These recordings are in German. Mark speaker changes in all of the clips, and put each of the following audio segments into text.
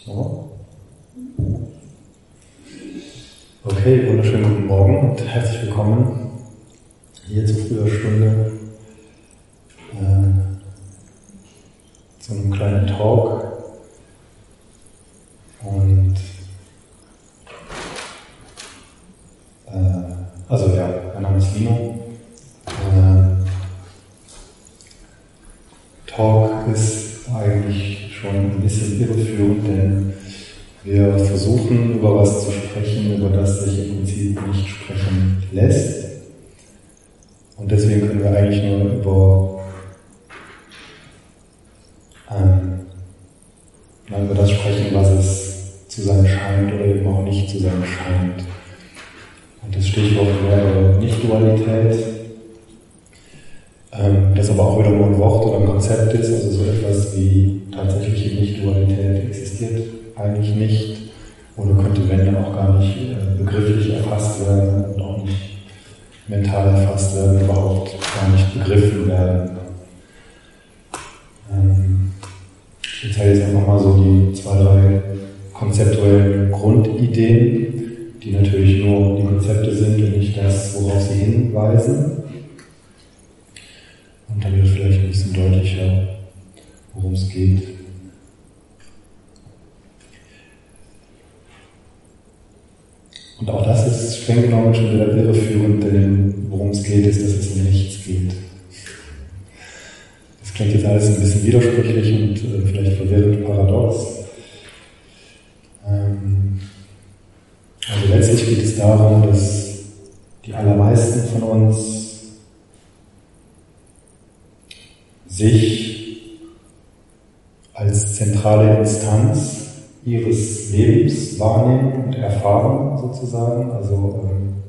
Speaker 1: So. Okay, wunderschönen guten Morgen und herzlich willkommen hier zu früher Stunde zu einem kleinen Talk. Und mein Name ist Lino. Talk ist eigentlich schon ein bisschen irreführend, denn wir versuchen, über was zu sprechen, über das sich im Prinzip nicht sprechen lässt. Und deswegen können wir eigentlich nur über das sprechen, was es zu sein scheint oder eben auch nicht zu sein scheint. Und das Stichwort wäre Nicht-Dualität, das aber auch wieder nur ein Wort oder ein Konzept ist, also so etwas wie tatsächliche Nicht-Dualität existiert eigentlich nicht oder könnte, wenn dann auch gar nicht begrifflich erfasst werden und auch nicht mental erfasst werden, überhaupt gar nicht begriffen werden. Ich erzähle jetzt einfach mal so die 2, 3 konzeptuellen Grundideen, die natürlich nur die Konzepte sind und nicht das, worauf sie hinweisen. Und dann wird vielleicht ein bisschen deutlicher, worum es geht. Und auch das ist streng genommen schon wieder irreführend, denn worum es geht, ist, dass es um nichts geht. Das klingt jetzt alles ein bisschen widersprüchlich und vielleicht verwirrend paradox. Also letztlich geht es darum, dass die allermeisten von uns sich als zentrale Instanz ihres Lebens wahrnehmen und erfahren sozusagen, also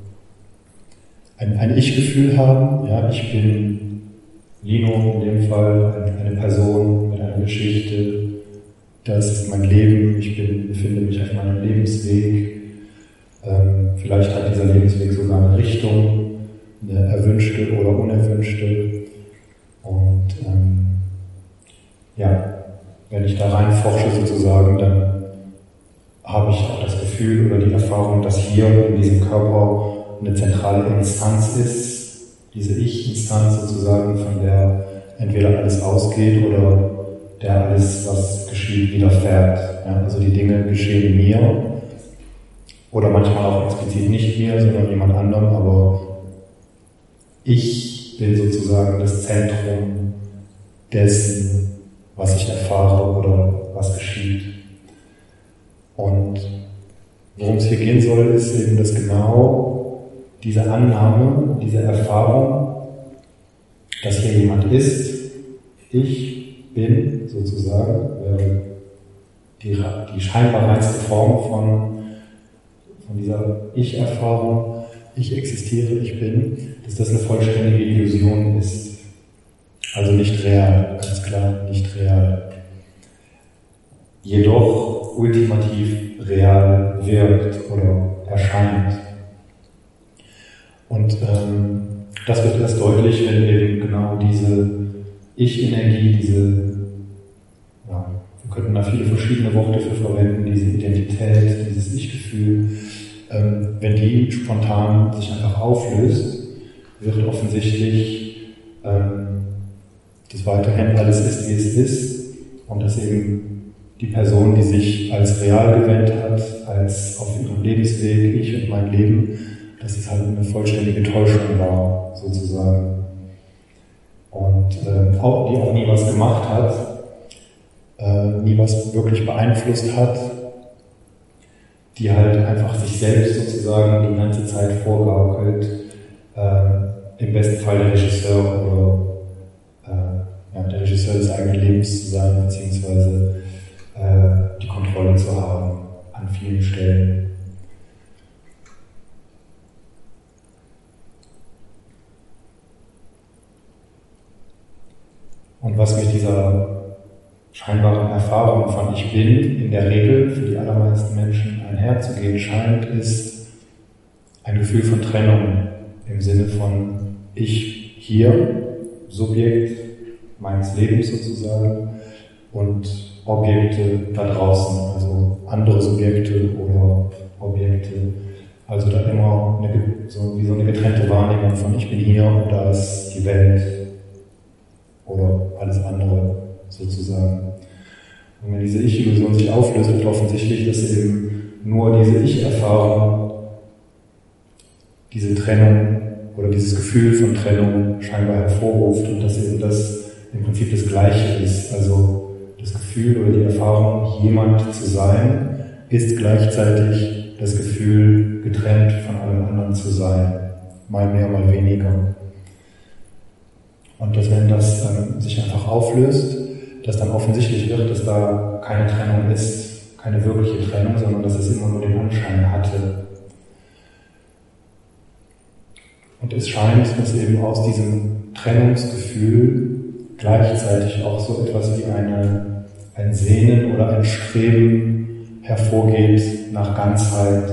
Speaker 1: ein Ich-Gefühl haben. Ja, ich bin Lino in dem Fall, eine Person mit einer Geschichte, das ist mein Leben, ich befinde mich auf meinem Lebensweg. Vielleicht hat dieser Lebensweg sogar eine Richtung, eine erwünschte oder unerwünschte. Und wenn ich da reinforsche sozusagen, dann habe ich auch das Gefühl oder die Erfahrung, dass hier in diesem Körper eine zentrale Instanz ist, diese Ich-Instanz sozusagen, von der entweder alles ausgeht oder der alles, was geschieht, widerfährt. Ja, also die Dinge geschehen mir oder manchmal auch explizit nicht mir, sondern jemand anderem, aber ich bin sozusagen das Zentrum dessen, was ich erfahre oder was geschieht. Und worum es hier gehen soll, ist eben, dass genau diese Annahme, diese Erfahrung, dass hier jemand ist, ich bin sozusagen, die scheinbar reinste Form von dieser Ich-Erfahrung, ich existiere, ich bin, dass das eine vollständige Illusion ist. Also nicht real, ganz klar nicht real. Jedoch ultimativ real wirkt oder erscheint. Und das wird erst deutlich, wenn eben genau diese Ich-Energie, wir könnten da viele verschiedene Worte für verwenden, diese Identität, dieses Ich-Gefühl, wenn die spontan sich einfach auflöst, wird offensichtlich, dass weiterhin alles ist, wie es ist und dass eben die Person, die sich als real gewählt hat, als auf ihrem Lebensweg, ich und mein Leben, dass es halt eine vollständige Täuschung war, sozusagen. Und die auch nie was gemacht hat, nie was wirklich beeinflusst hat, die halt einfach sich selbst sozusagen die ganze Zeit vorgaukelt, im besten Fall der Regisseur oder der Regisseur des eigenen Lebens zu sein, beziehungsweise die Kontrolle zu haben an vielen Stellen. Und was mit dieser scheinbaren Erfahrung von Ich bin in der Regel für die allermeisten Menschen einherzugehen scheint, ist ein Gefühl von Trennung im Sinne von Ich hier, Subjekt meines Lebens sozusagen, und Objekte da draußen, also andere Subjekte oder Objekte. Also da immer wie so eine getrennte Wahrnehmung von ich bin hier und da ist die Welt oder alles andere sozusagen. Und wenn diese Ich-Illusion sich auflöst, wird offensichtlich, dass eben nur diese Ich-Erfahrung diese Trennung oder dieses Gefühl von Trennung scheinbar hervorruft und dass eben das im Prinzip das Gleiche ist. Also das Gefühl oder die Erfahrung, jemand zu sein, ist gleichzeitig das Gefühl, getrennt von allem anderen zu sein. Mal mehr, mal weniger. Und dass wenn das sich einfach auflöst, dass dann offensichtlich wird, dass da keine Trennung ist, keine wirkliche Trennung, sondern dass es immer nur den Anschein hatte. Und es scheint, dass eben aus diesem Trennungsgefühl gleichzeitig auch so etwas wie ein Sehnen oder ein Streben hervorgeht nach Ganzheit,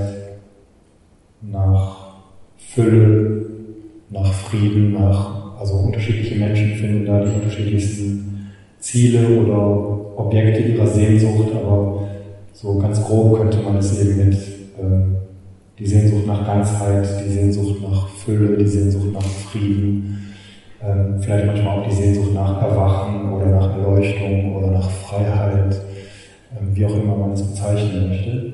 Speaker 1: nach Fülle, nach Frieden, also unterschiedliche Menschen finden da die unterschiedlichsten Ziele oder Objekte ihrer Sehnsucht, aber so ganz grob könnte man es eben mit die Sehnsucht nach Ganzheit, die Sehnsucht nach Fülle, die Sehnsucht nach Frieden, vielleicht manchmal auch die Sehnsucht nach Erwachen oder nach Erleuchtung oder nach Freiheit, wie auch immer man es bezeichnen möchte,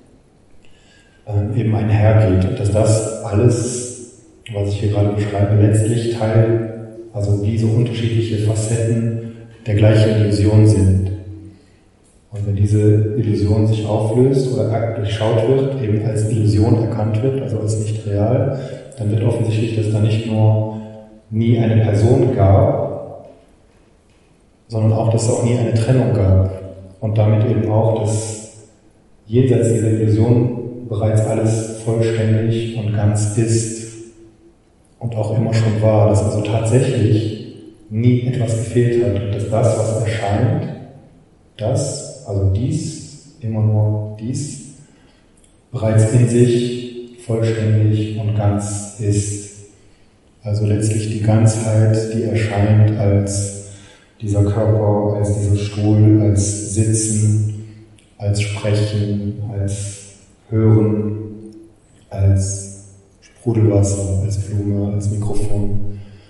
Speaker 1: eben einhergeht. Und dass das alles, was ich hier gerade beschreibe, letztlich also wie so unterschiedliche Facetten der gleichen Illusion sind. Und wenn diese Illusion sich auflöst oder durchschaut wird, eben als Illusion erkannt wird, also als nicht real, dann wird offensichtlich, dass da nicht nur nie eine Person gab, sondern auch, dass es auch nie eine Trennung gab. Und damit eben auch, dass jenseits dieser Illusion bereits alles vollständig und ganz ist und auch immer schon war, dass also tatsächlich nie etwas gefehlt hat und dass das, was erscheint, also dies, immer nur dies, bereits in sich vollständig und ganz ist. Also letztlich die Ganzheit, die erscheint als dieser Körper, als dieser Stuhl, als Sitzen, als Sprechen, als Hören, als Sprudelwasser, als Blume, als Mikrofon,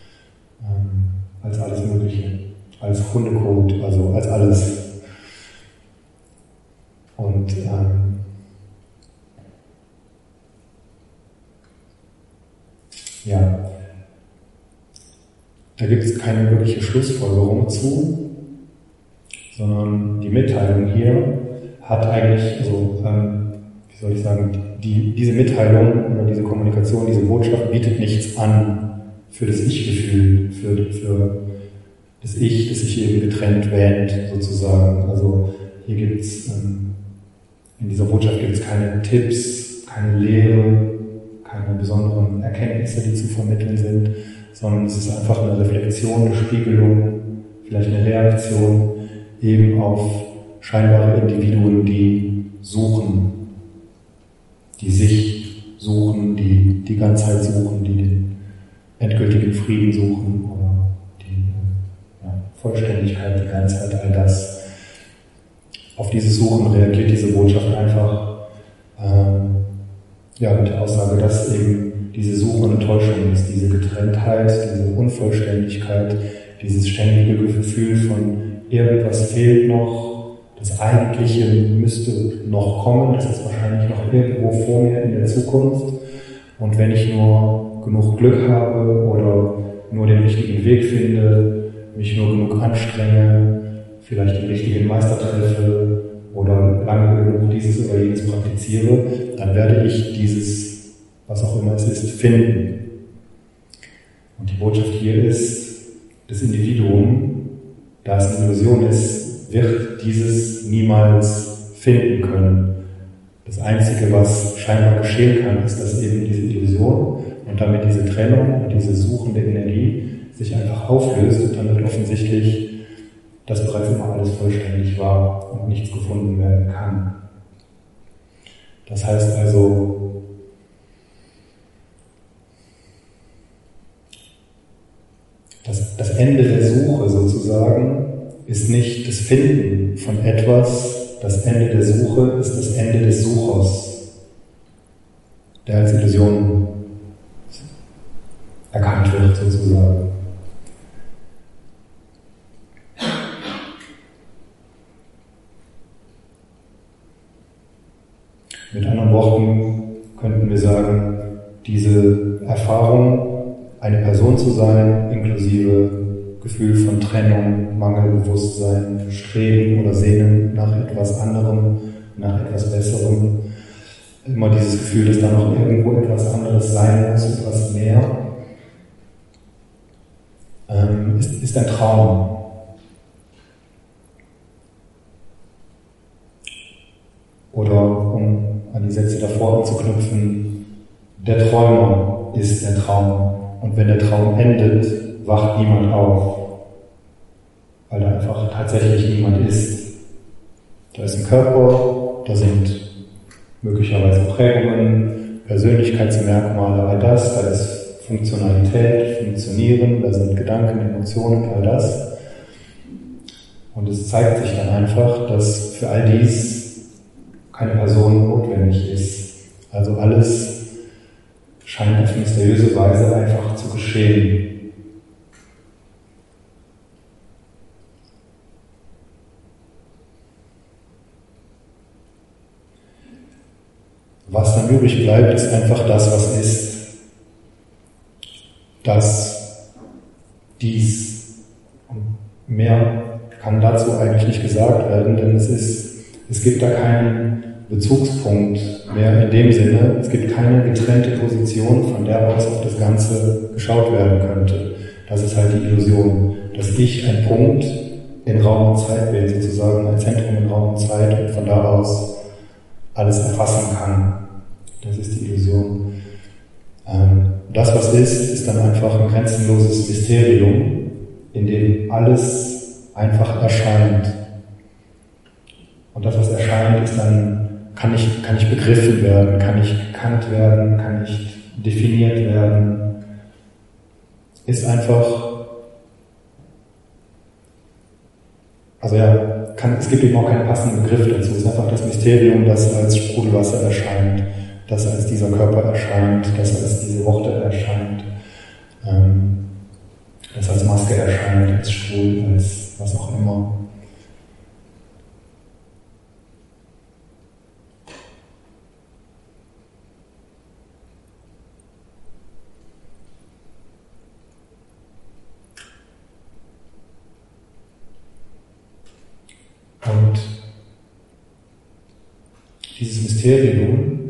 Speaker 1: als alles Mögliche, als Hundekot, also als alles. Und da gibt es keine wirkliche Schlussfolgerung zu, sondern die Mitteilung hier hat eigentlich, diese Mitteilung oder diese Kommunikation, diese Botschaft bietet nichts an für das Ich-Gefühl, für das Ich, das sich eben getrennt wähnt, sozusagen. Also hier gibt es, in dieser Botschaft gibt es keine Tipps, keine Lehre, keine besonderen Erkenntnisse, die zu vermitteln sind, sondern es ist einfach eine Reflexion, eine Spiegelung, vielleicht eine Reaktion eben auf scheinbare Individuen, die suchen, die sich suchen, die Ganzheit suchen, die den endgültigen Frieden suchen oder die Vollständigkeit, die Ganzheit, all das. Auf dieses Suchen reagiert diese Botschaft einfach mit der Aussage, dass eben diese Suche eine Täuschung ist, diese Getrenntheit, diese Unvollständigkeit, dieses ständige Gefühl von irgendwas fehlt noch, das Eigentliche müsste noch kommen, das ist wahrscheinlich noch irgendwo vor mir in der Zukunft und wenn ich nur genug Glück habe oder nur den richtigen Weg finde, mich nur genug anstrenge, vielleicht den richtigen Meister treffe oder lange genug dieses oder jenes praktiziere, dann werde ich dieses, was auch immer es ist, finden. Und die Botschaft hier ist, das Individuum, da es eine Illusion ist, wird dieses niemals finden können. Das Einzige, was scheinbar geschehen kann, ist, dass eben diese Illusion und damit diese Trennung und diese suchende Energie sich einfach auflöst und dann wird offensichtlich, dass bereits immer alles vollständig war und nichts gefunden werden kann. Das heißt also, das Ende der Suche sozusagen ist nicht das Finden von etwas, das Ende der Suche ist das Ende des Suchers, der als Illusion erkannt wird, sozusagen. Mit anderen Worten könnten wir sagen, diese Erfahrung, eine Person zu sein, inklusive Gefühl von Trennung, Mangelbewusstsein, Streben oder Sehnen nach etwas anderem, nach etwas Besserem, immer dieses Gefühl, dass da noch irgendwo etwas anderes sein muss, etwas mehr, ist ein Traum. Oder um an die Sätze davor anzuknüpfen, der Träumer ist der Traum. Und wenn der Traum endet, wacht niemand auf, weil da einfach tatsächlich niemand ist. Da ist ein Körper, da sind möglicherweise Prägungen, Persönlichkeitsmerkmale, all das, da ist Funktionalität, Funktionieren, da sind Gedanken, Emotionen, all das. Und es zeigt sich dann einfach, dass für all dies keine Person notwendig ist. Also alles scheint auf mysteriöse Weise einfach zu geschehen. Was dann übrig bleibt, ist einfach das, was ist. Das, dies. Und mehr kann dazu eigentlich nicht gesagt werden, denn es gibt da keinen Bezugspunkt mehr in dem Sinne, es gibt keine getrennte Position, von der aus auf das Ganze geschaut werden könnte. Das ist halt die Illusion, dass ich ein Punkt in Raum und Zeit bin, sozusagen ein Zentrum in Raum und Zeit und von da aus alles erfassen kann. Das ist die Illusion. Das, was ist dann einfach ein grenzenloses Mysterium, in dem alles einfach erscheint. Und das, was erscheint, ist dann kann nicht begriffen werden, kann nicht gekannt werden, kann nicht definiert werden, ist einfach, also ja, es gibt eben auch keinen passenden Begriff dazu, es ist einfach das Mysterium, das als Sprudelwasser erscheint, das als dieser Körper erscheint, das als diese Worte erscheint, das als Maske erscheint, als Stuhl, als was auch immer. Und dieses Mysterium,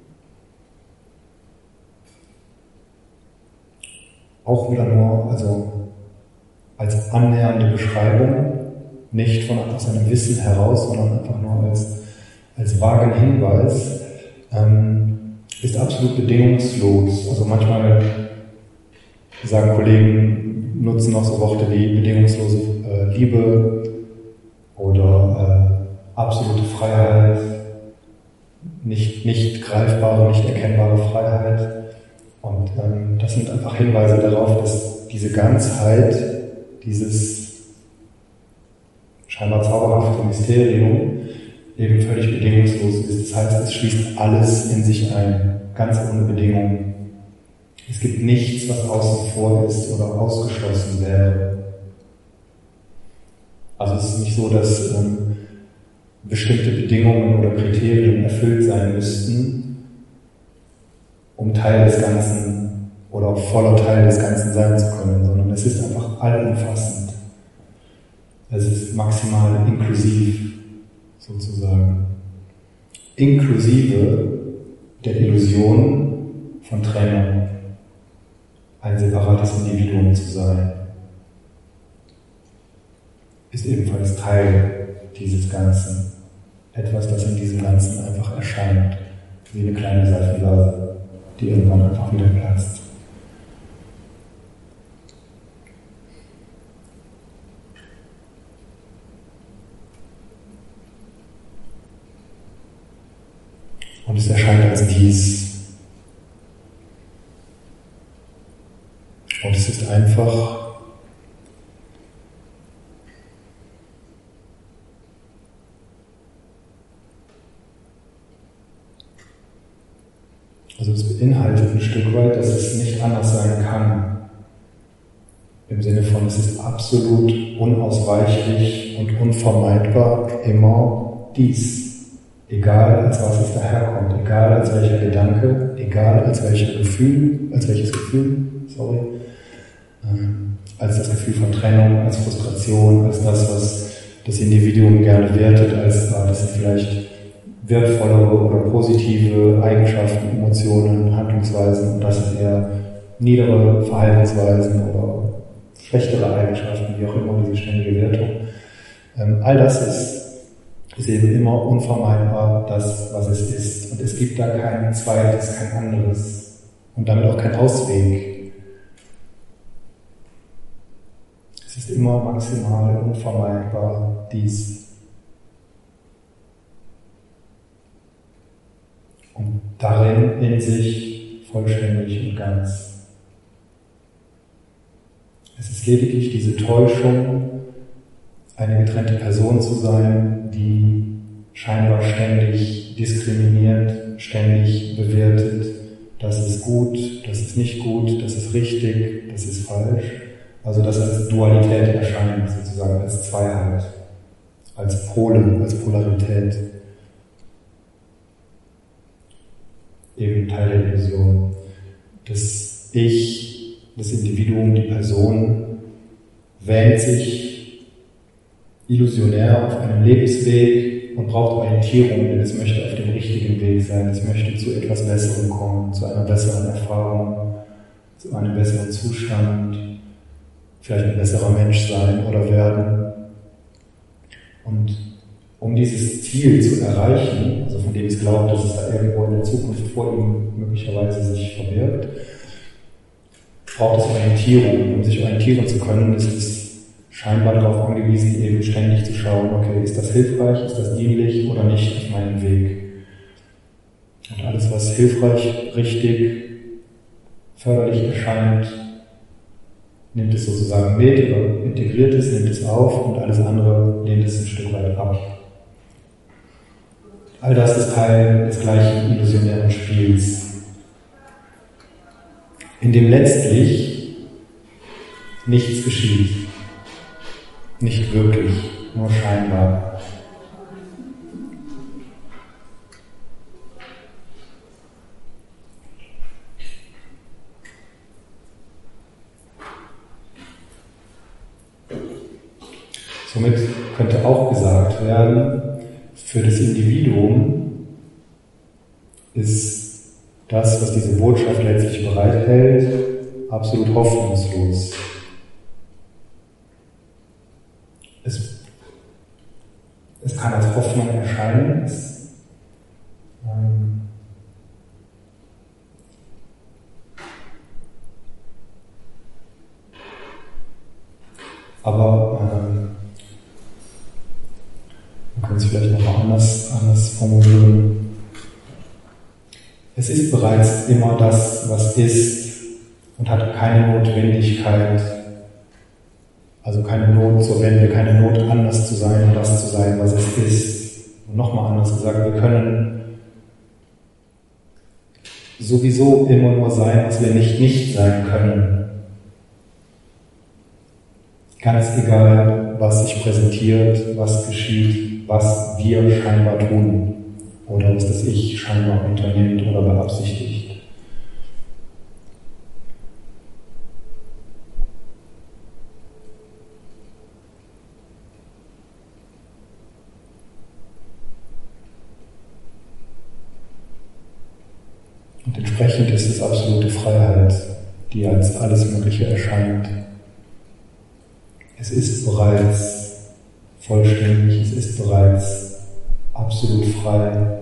Speaker 1: auch wieder nur als annähernde Beschreibung, nicht aus einem Wissen heraus, sondern einfach nur als vagen Hinweis, ist absolut bedingungslos. Also manchmal sagen Kollegen, nutzen auch so Worte wie bedingungslose Liebe, oder absolute Freiheit, nicht greifbare, nicht erkennbare Freiheit. Und das sind einfach Hinweise darauf, dass diese Ganzheit, dieses scheinbar zauberhafte Mysterium eben völlig bedingungslos ist. Das heißt, es schließt alles in sich ein, ganz ohne Bedingungen. Es gibt nichts, was außen vor ist oder ausgeschlossen wäre. Also es ist nicht so, dass bestimmte Bedingungen oder Kriterien erfüllt sein müssten, um Teil des Ganzen oder auch voller Teil des Ganzen sein zu können, sondern es ist einfach allumfassend. Es ist maximal inklusiv, sozusagen. Inklusive der Illusion von Trennung, ein separates Individuum zu sein, ist ebenfalls Teil dieses Ganzen. Etwas, das in diesem Ganzen einfach erscheint, wie eine kleine Seifenblase, die irgendwann einfach wieder platzt. Und es erscheint als dies. Und es ist einfach Also es beinhaltet ein Stück weit, dass es nicht anders sein kann. Im Sinne von, es ist absolut unausweichlich und unvermeidbar immer dies. Egal als was es daherkommt, egal als welcher Gedanke, egal als welches Gefühl, als das Gefühl von Trennung, als Frustration, als das, was das Individuum gerne wertet, als das sind vielleicht wertvollere oder positive Eigenschaften, Emotionen, Handlungsweisen und das sind eher niedere Verhaltensweisen oder schlechtere Eigenschaften, wie auch immer, diese ständige Wertung. All das ist eben immer unvermeidbar das, was es ist. Und es gibt da kein zweites, kein anderes und damit auch kein Ausweg. Es ist immer maximal unvermeidbar dies. Und darin in sich vollständig und ganz. Es ist lediglich diese Täuschung, eine getrennte Person zu sein, die scheinbar ständig diskriminiert, ständig bewertet, das ist gut, das ist nicht gut, das ist richtig, das ist falsch. Also das als Dualität erscheint, sozusagen als Zweiheit, als Pole, als Polarität. Eben Teil der Illusion. Das Ich, das Individuum, die Person wähnt sich illusionär auf einem Lebensweg und braucht Orientierung, denn es möchte auf dem richtigen Weg sein, es möchte zu etwas Besserem kommen, zu einer besseren Erfahrung, zu einem besseren Zustand, vielleicht ein besserer Mensch sein oder werden. Und um dieses Ziel zu erreichen, also von dem es glaubt, dass es da irgendwo in der Zukunft vor ihm möglicherweise sich verbirgt, braucht es Orientierung. Um sich orientieren zu können, ist es scheinbar darauf angewiesen, eben ständig zu schauen, okay, ist das hilfreich, ist das dienlich oder nicht auf meinem Weg. Und alles, was hilfreich, richtig, förderlich erscheint, nimmt es sozusagen mit oder integriert es, nimmt es auf und alles andere lehnt es ein Stück weit ab. All das ist Teil des gleichen illusionären Spiels, in dem letztlich nichts geschieht. Nicht wirklich, nur scheinbar. Somit könnte auch gesagt werden, für das Individuum ist das, was diese Botschaft letztlich bereithält, absolut hoffnungslos. Es kann als Hoffnung erscheinen, aber man kann es vielleicht noch anders formulieren. Es ist bereits immer das, was ist und hat keine Notwendigkeit, also keine Not zur Wende, keine Not anders zu sein und das zu sein, was es ist. Und nochmal anders gesagt, wir können sowieso immer nur sein, was wir nicht sein können. Ganz egal, was sich präsentiert, was geschieht, was wir scheinbar tun oder was das Ich scheinbar unternimmt oder beabsichtigt. Und entsprechend ist es absolute Freiheit, die als alles Mögliche erscheint. Es ist bereits vollständig, es ist bereits absolut frei.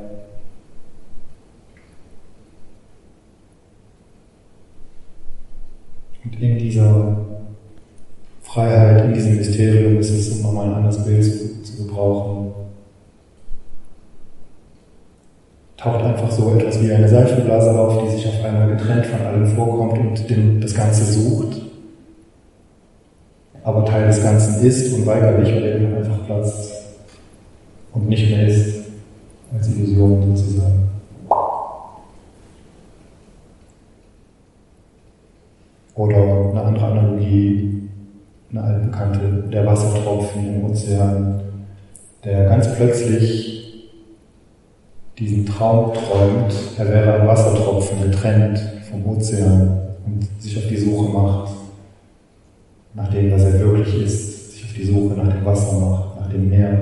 Speaker 1: Und in dieser Freiheit, in diesem Mysterium ist es, um nochmal ein anderes Bild zu gebrauchen, taucht einfach so etwas wie eine Seifenblase auf, die sich auf einmal getrennt von allem vorkommt und das Ganze sucht, aber Teil des Ganzen ist, unweigerlich, weil er eben einfach platzt und nicht mehr ist, als Illusion sozusagen. Oder eine andere Analogie, eine altbekannte, der Wassertropfen im Ozean, der ganz plötzlich diesen Traum träumt, er wäre ein Wassertropfen getrennt vom Ozean und sich auf die Suche macht nach dem, was er wirklich ist, sich auf die Suche nach dem Wasser macht, nach dem Meer.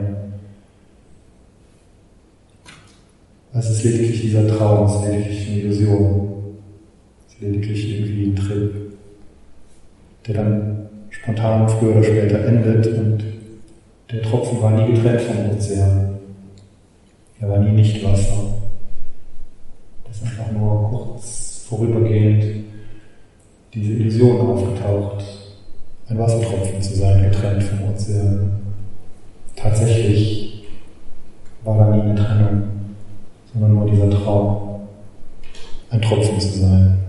Speaker 1: Es ist lediglich dieser Traum, es ist lediglich eine Illusion, es ist lediglich irgendwie ein Trip, der dann spontan früher oder später endet und der Tropfen war nie getrennt vom Ozean. Er war nie nicht Wasser. Das ist einfach nur kurz vorübergehend diese Illusion aufgetaucht, ein Wassertropfen zu sein, getrennt vom Ozean. Tatsächlich war da nie eine Trennung, sondern nur dieser Traum, ein Tropfen zu sein.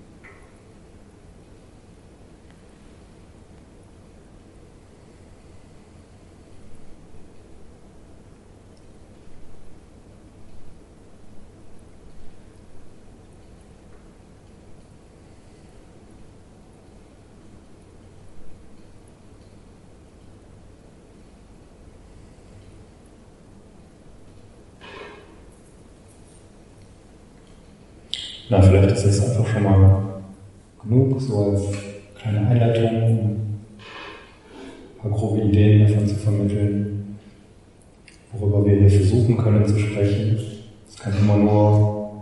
Speaker 1: Na, vielleicht ist es einfach schon mal genug, so als kleine Einleitung, ein paar grobe Ideen davon zu vermitteln, worüber wir hier versuchen können zu sprechen. Es kann immer nur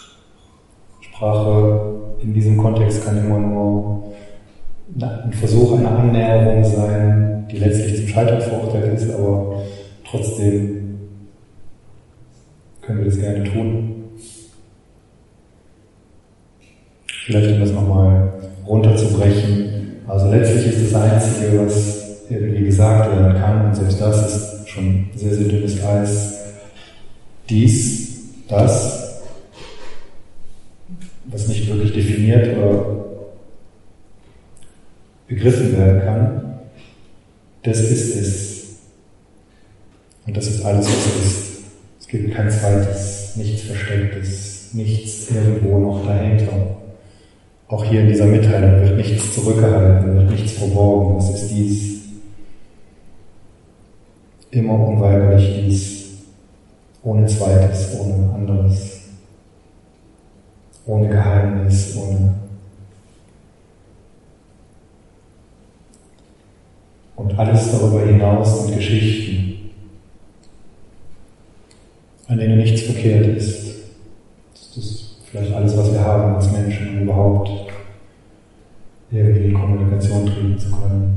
Speaker 1: Sprache in diesem Kontext kann immer nur ein Versuch einer Annäherung sein, die letztlich zum Scheitern verurteilt ist, aber trotzdem können wir das gerne tun. Vielleicht um das nochmal runterzubrechen. Also letztlich ist das Einzige, was irgendwie gesagt werden kann, und selbst das ist schon sehr, sehr dünnes Eis, das, was nicht wirklich definiert oder begriffen werden kann, das ist es. Und das ist alles, was es ist. Es gibt kein zweites, nichts Verstecktes, nichts irgendwo noch dahinter. Auch hier in dieser Mitteilung wird nichts zurückgehalten, wird nichts verborgen. Es ist dies, immer unweigerlich dies, ohne Zweites, ohne anderes, ohne Geheimnis, ohne. Und alles darüber hinaus sind Geschichten, an denen nichts verkehrt ist. Das ist vielleicht alles, was wir haben als Menschen, um überhaupt irgendwie in Kommunikation treten zu können.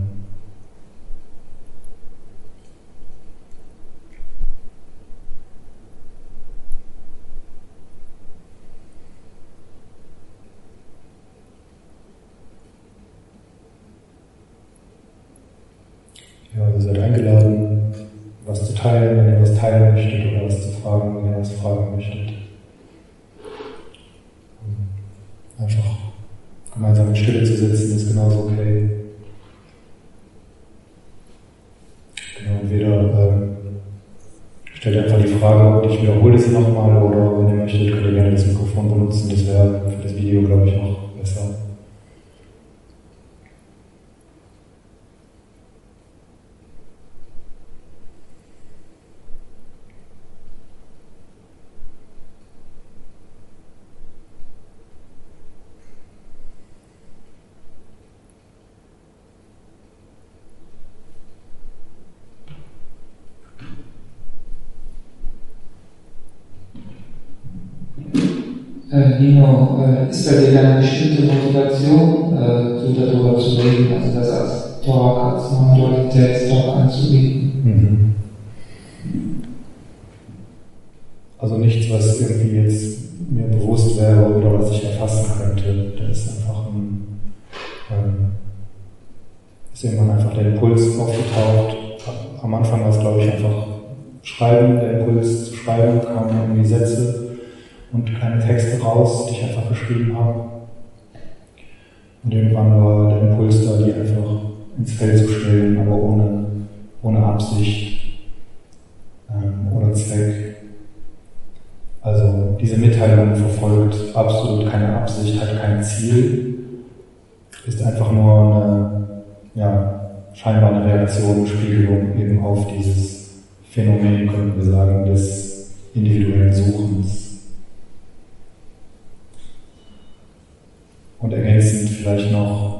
Speaker 1: Ja, ihr seid eingeladen, was zu teilen, wenn ihr was teilen möchtet, oder was zu fragen, wenn ihr was fragen möchtet. Einfach gemeinsam in Stille zu sitzen, ist genauso okay. Genau, entweder stellt einfach die Frage und ich wiederhole sie nochmal, oder wenn ihr möchtet, könnt ihr gerne das Mikrofon benutzen, das wäre für das Video, glaube ich, auch besser.
Speaker 2: Nino, ist bei dir eine bestimmte Motivation, so darüber zu reden, also das als Talk, als Non-Dualitätstalk anzubieten?
Speaker 1: Also nichts, was irgendwie jetzt mir bewusst wäre oder was ich erfassen könnte. Da ist einfach ist irgendwann einfach der Impuls aufgetaucht. Am Anfang war es, glaube ich, einfach Schreiben, der Impuls zu schreiben, kamen irgendwie Sätze und kleine Texte raus, die ich einfach geschrieben habe. Und irgendwann war der Impuls da, die einfach ins Feld zu stellen, aber ohne Absicht, ohne Zweck. Also diese Mitteilung verfolgt absolut keine Absicht, hat kein Ziel. ist einfach nur scheinbar eine Reaktion, Spiegelung eben auf dieses Phänomen, könnten wir sagen, des individuellen Suchens. Und ergänzend vielleicht noch,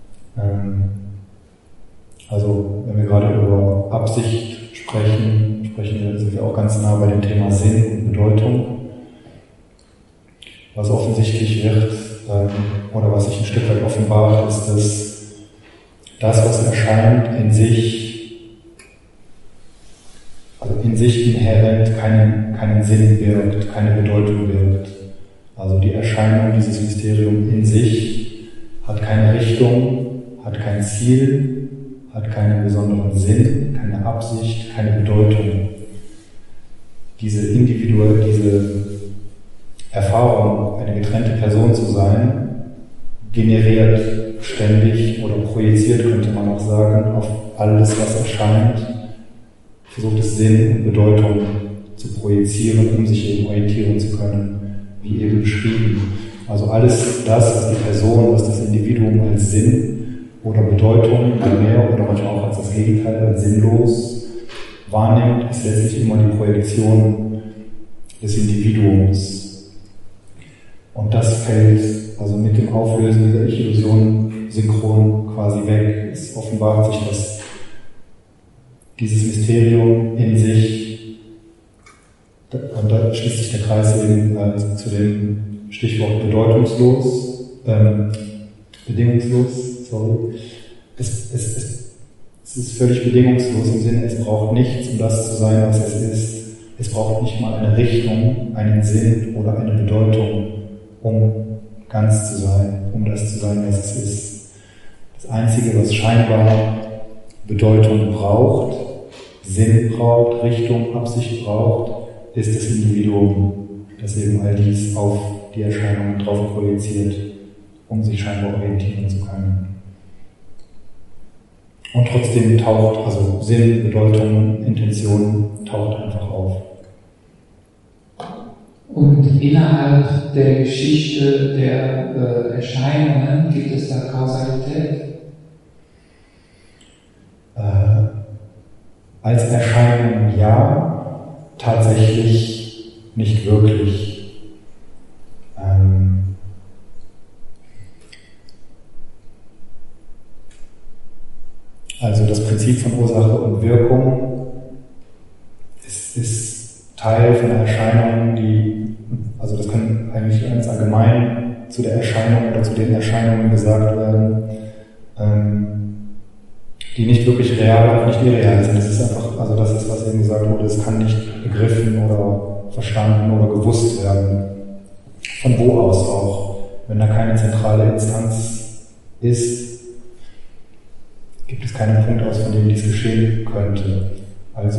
Speaker 1: also wenn wir gerade über Absicht sprechen, sind wir auch ganz nah bei dem Thema Sinn und Bedeutung. Was offensichtlich wird, oder was sich ein Stück weit offenbart, ist, dass das, was erscheint, in sich inhärent keinen Sinn birgt, keine Bedeutung birgt. Also die Erscheinung, dieses Mysterium in sich hat keine Richtung, hat kein Ziel, hat keinen besonderen Sinn, keine Absicht, keine Bedeutung. Diese Erfahrung, eine getrennte Person zu sein, generiert ständig oder projiziert, könnte man auch sagen, auf alles, was erscheint, versucht es Sinn und Bedeutung zu projizieren, um sich eben orientieren zu können, wie eben beschrieben. Also alles das, was die Person, was das Individuum als Sinn oder Bedeutung, mal mehr oder manchmal auch als das Gegenteil, als sinnlos wahrnimmt, ist letztlich immer die Projektion des Individuums. Und das fällt also mit dem Auflösen dieser Ich-Illusion synchron quasi weg. Es offenbart sich, dass dieses Mysterium in sich, und da schließt sich der Kreis eben zu dem Stichwort bedingungslos, sorry. Es ist völlig bedingungslos im Sinne, es braucht nichts, um das zu sein, was es ist. Es braucht nicht mal eine Richtung, einen Sinn oder eine Bedeutung, um ganz zu sein, um das zu sein, was es ist. Das Einzige, was scheinbar Bedeutung braucht, Sinn braucht, Richtung, Absicht braucht, ist das Individuum, das eben all dies auf die Erscheinungen drauf projiziert, um sich scheinbar orientieren zu können. Und trotzdem taucht, also Sinn, Bedeutung, Intention taucht einfach auf.
Speaker 2: Und innerhalb der Geschichte der Erscheinungen gibt es da Kausalität?
Speaker 1: Als Erscheinung ja, tatsächlich nicht wirklich. Also das Prinzip von Ursache und Wirkung ist Teil von der Erscheinung, also das kann eigentlich ganz allgemein zu der Erscheinung oder zu den Erscheinungen gesagt werden, die nicht wirklich real, auch nicht irreal sind. Das ist einfach, also das ist, was eben gesagt wurde, es kann nicht begriffen oder verstanden oder gewusst werden. Von wo aus auch. Wenn da keine zentrale Instanz ist, gibt es keinen Punkt aus, von dem dies geschehen könnte. Also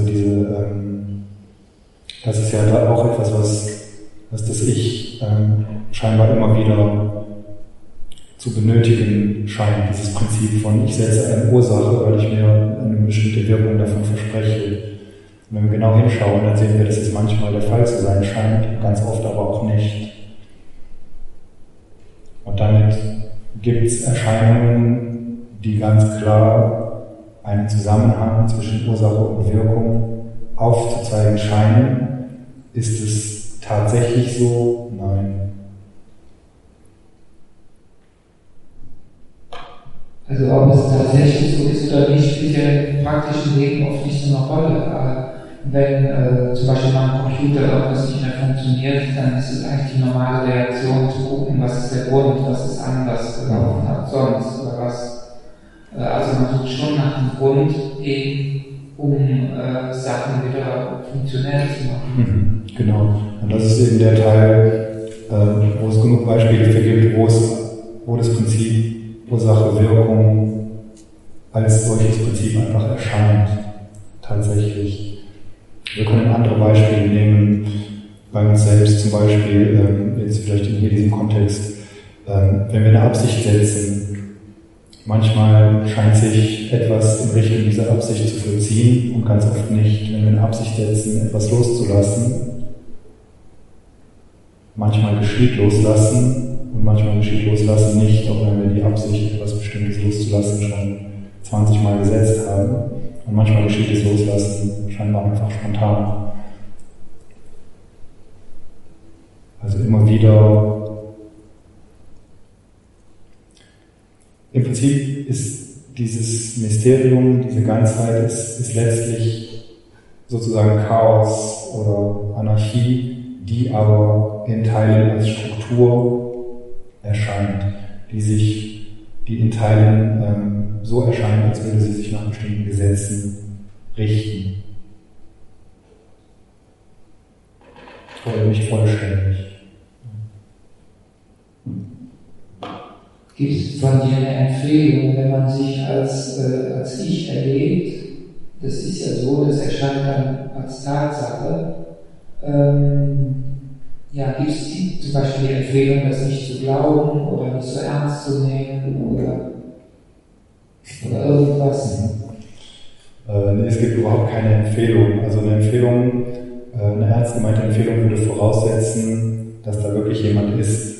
Speaker 1: das ist ja da auch etwas, was das Ich scheinbar immer wieder zu benötigen scheint, dieses Prinzip von ich setze eine Ursache, weil ich mir eine bestimmte Wirkung davon verspreche. Und wenn wir genau hinschauen, dann sehen wir, dass es manchmal der Fall zu sein scheint, ganz oft aber auch nicht. Und damit gibt es Erscheinungen, die ganz klar einen Zusammenhang zwischen Ursache und Wirkung aufzuzeigen scheinen. Ist es tatsächlich so? Nein.
Speaker 2: Also ob es tatsächlich so ist oder nicht, spielt ja im praktischen Leben oft nicht so eine Rolle. Wenn zum Beispiel mal ein Computer irgendwas nicht mehr funktioniert, dann ist es eigentlich die normale Reaktion zu gucken, was ist der Grund, was ist anders gelaufen als sonst oder was. Also man sucht schon nach dem Grund, um Sachen wieder funktionell zu machen.
Speaker 1: Genau. Und das ist eben der Teil, wo es genug Beispiele für gibt, wo das Prinzip Ursache, Wirkung als solches Prinzip einfach erscheint. Tatsächlich. Wir können andere Beispiele nehmen, bei uns selbst zum Beispiel, jetzt vielleicht in diesem Kontext, wenn wir eine Absicht setzen, manchmal scheint sich etwas in Richtung dieser Absicht zu vollziehen und ganz oft nicht. Wenn wir eine Absicht setzen, etwas loszulassen, manchmal geschieht loslassen Und manchmal geschieht Loslassen nicht, auch wenn wir die Absicht, etwas Bestimmtes loszulassen, schon 20 Mal gesetzt haben. Und manchmal geschieht das Loslassen scheinbar einfach spontan. Also immer wieder. Im Prinzip ist dieses Mysterium, diese Ganzheit, ist letztlich sozusagen Chaos oder Anarchie, die aber in Teilen als Struktur erscheint, die in Teilen so erscheint, als würde sie sich nach bestimmten Gesetzen richten. Oder nicht vollständig.
Speaker 2: Gibt es von dir eine Empfehlung, wenn man sich als Ich erlebt? Das ist ja so, das erscheint dann als Tatsache. Gibt es zum Beispiel die Empfehlung, das nicht zu glauben oder nicht so ernst zu nehmen oder irgendwas?
Speaker 1: Nee, es gibt überhaupt keine Empfehlung. Also eine ernst gemeinte Empfehlung würde voraussetzen, dass da wirklich jemand ist.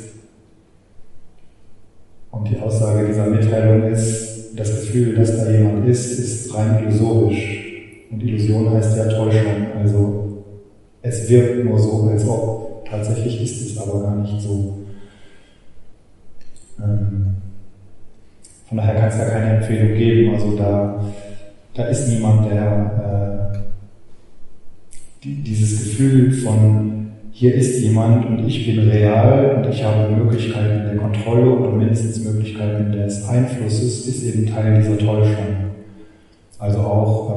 Speaker 1: Und die Aussage dieser Mitteilung ist, das Gefühl, dass da jemand ist rein illusorisch. Und Illusion heißt ja Täuschung. Also es wirkt nur so, als ob. Tatsächlich ist es aber gar nicht so. Von daher kann es da keine Empfehlung geben. Also da ist niemand, der dieses Gefühl von hier ist jemand und ich bin real und ich habe Möglichkeiten der Kontrolle oder mindestens Möglichkeiten des Einflusses, ist eben Teil dieser Täuschung. Also auch,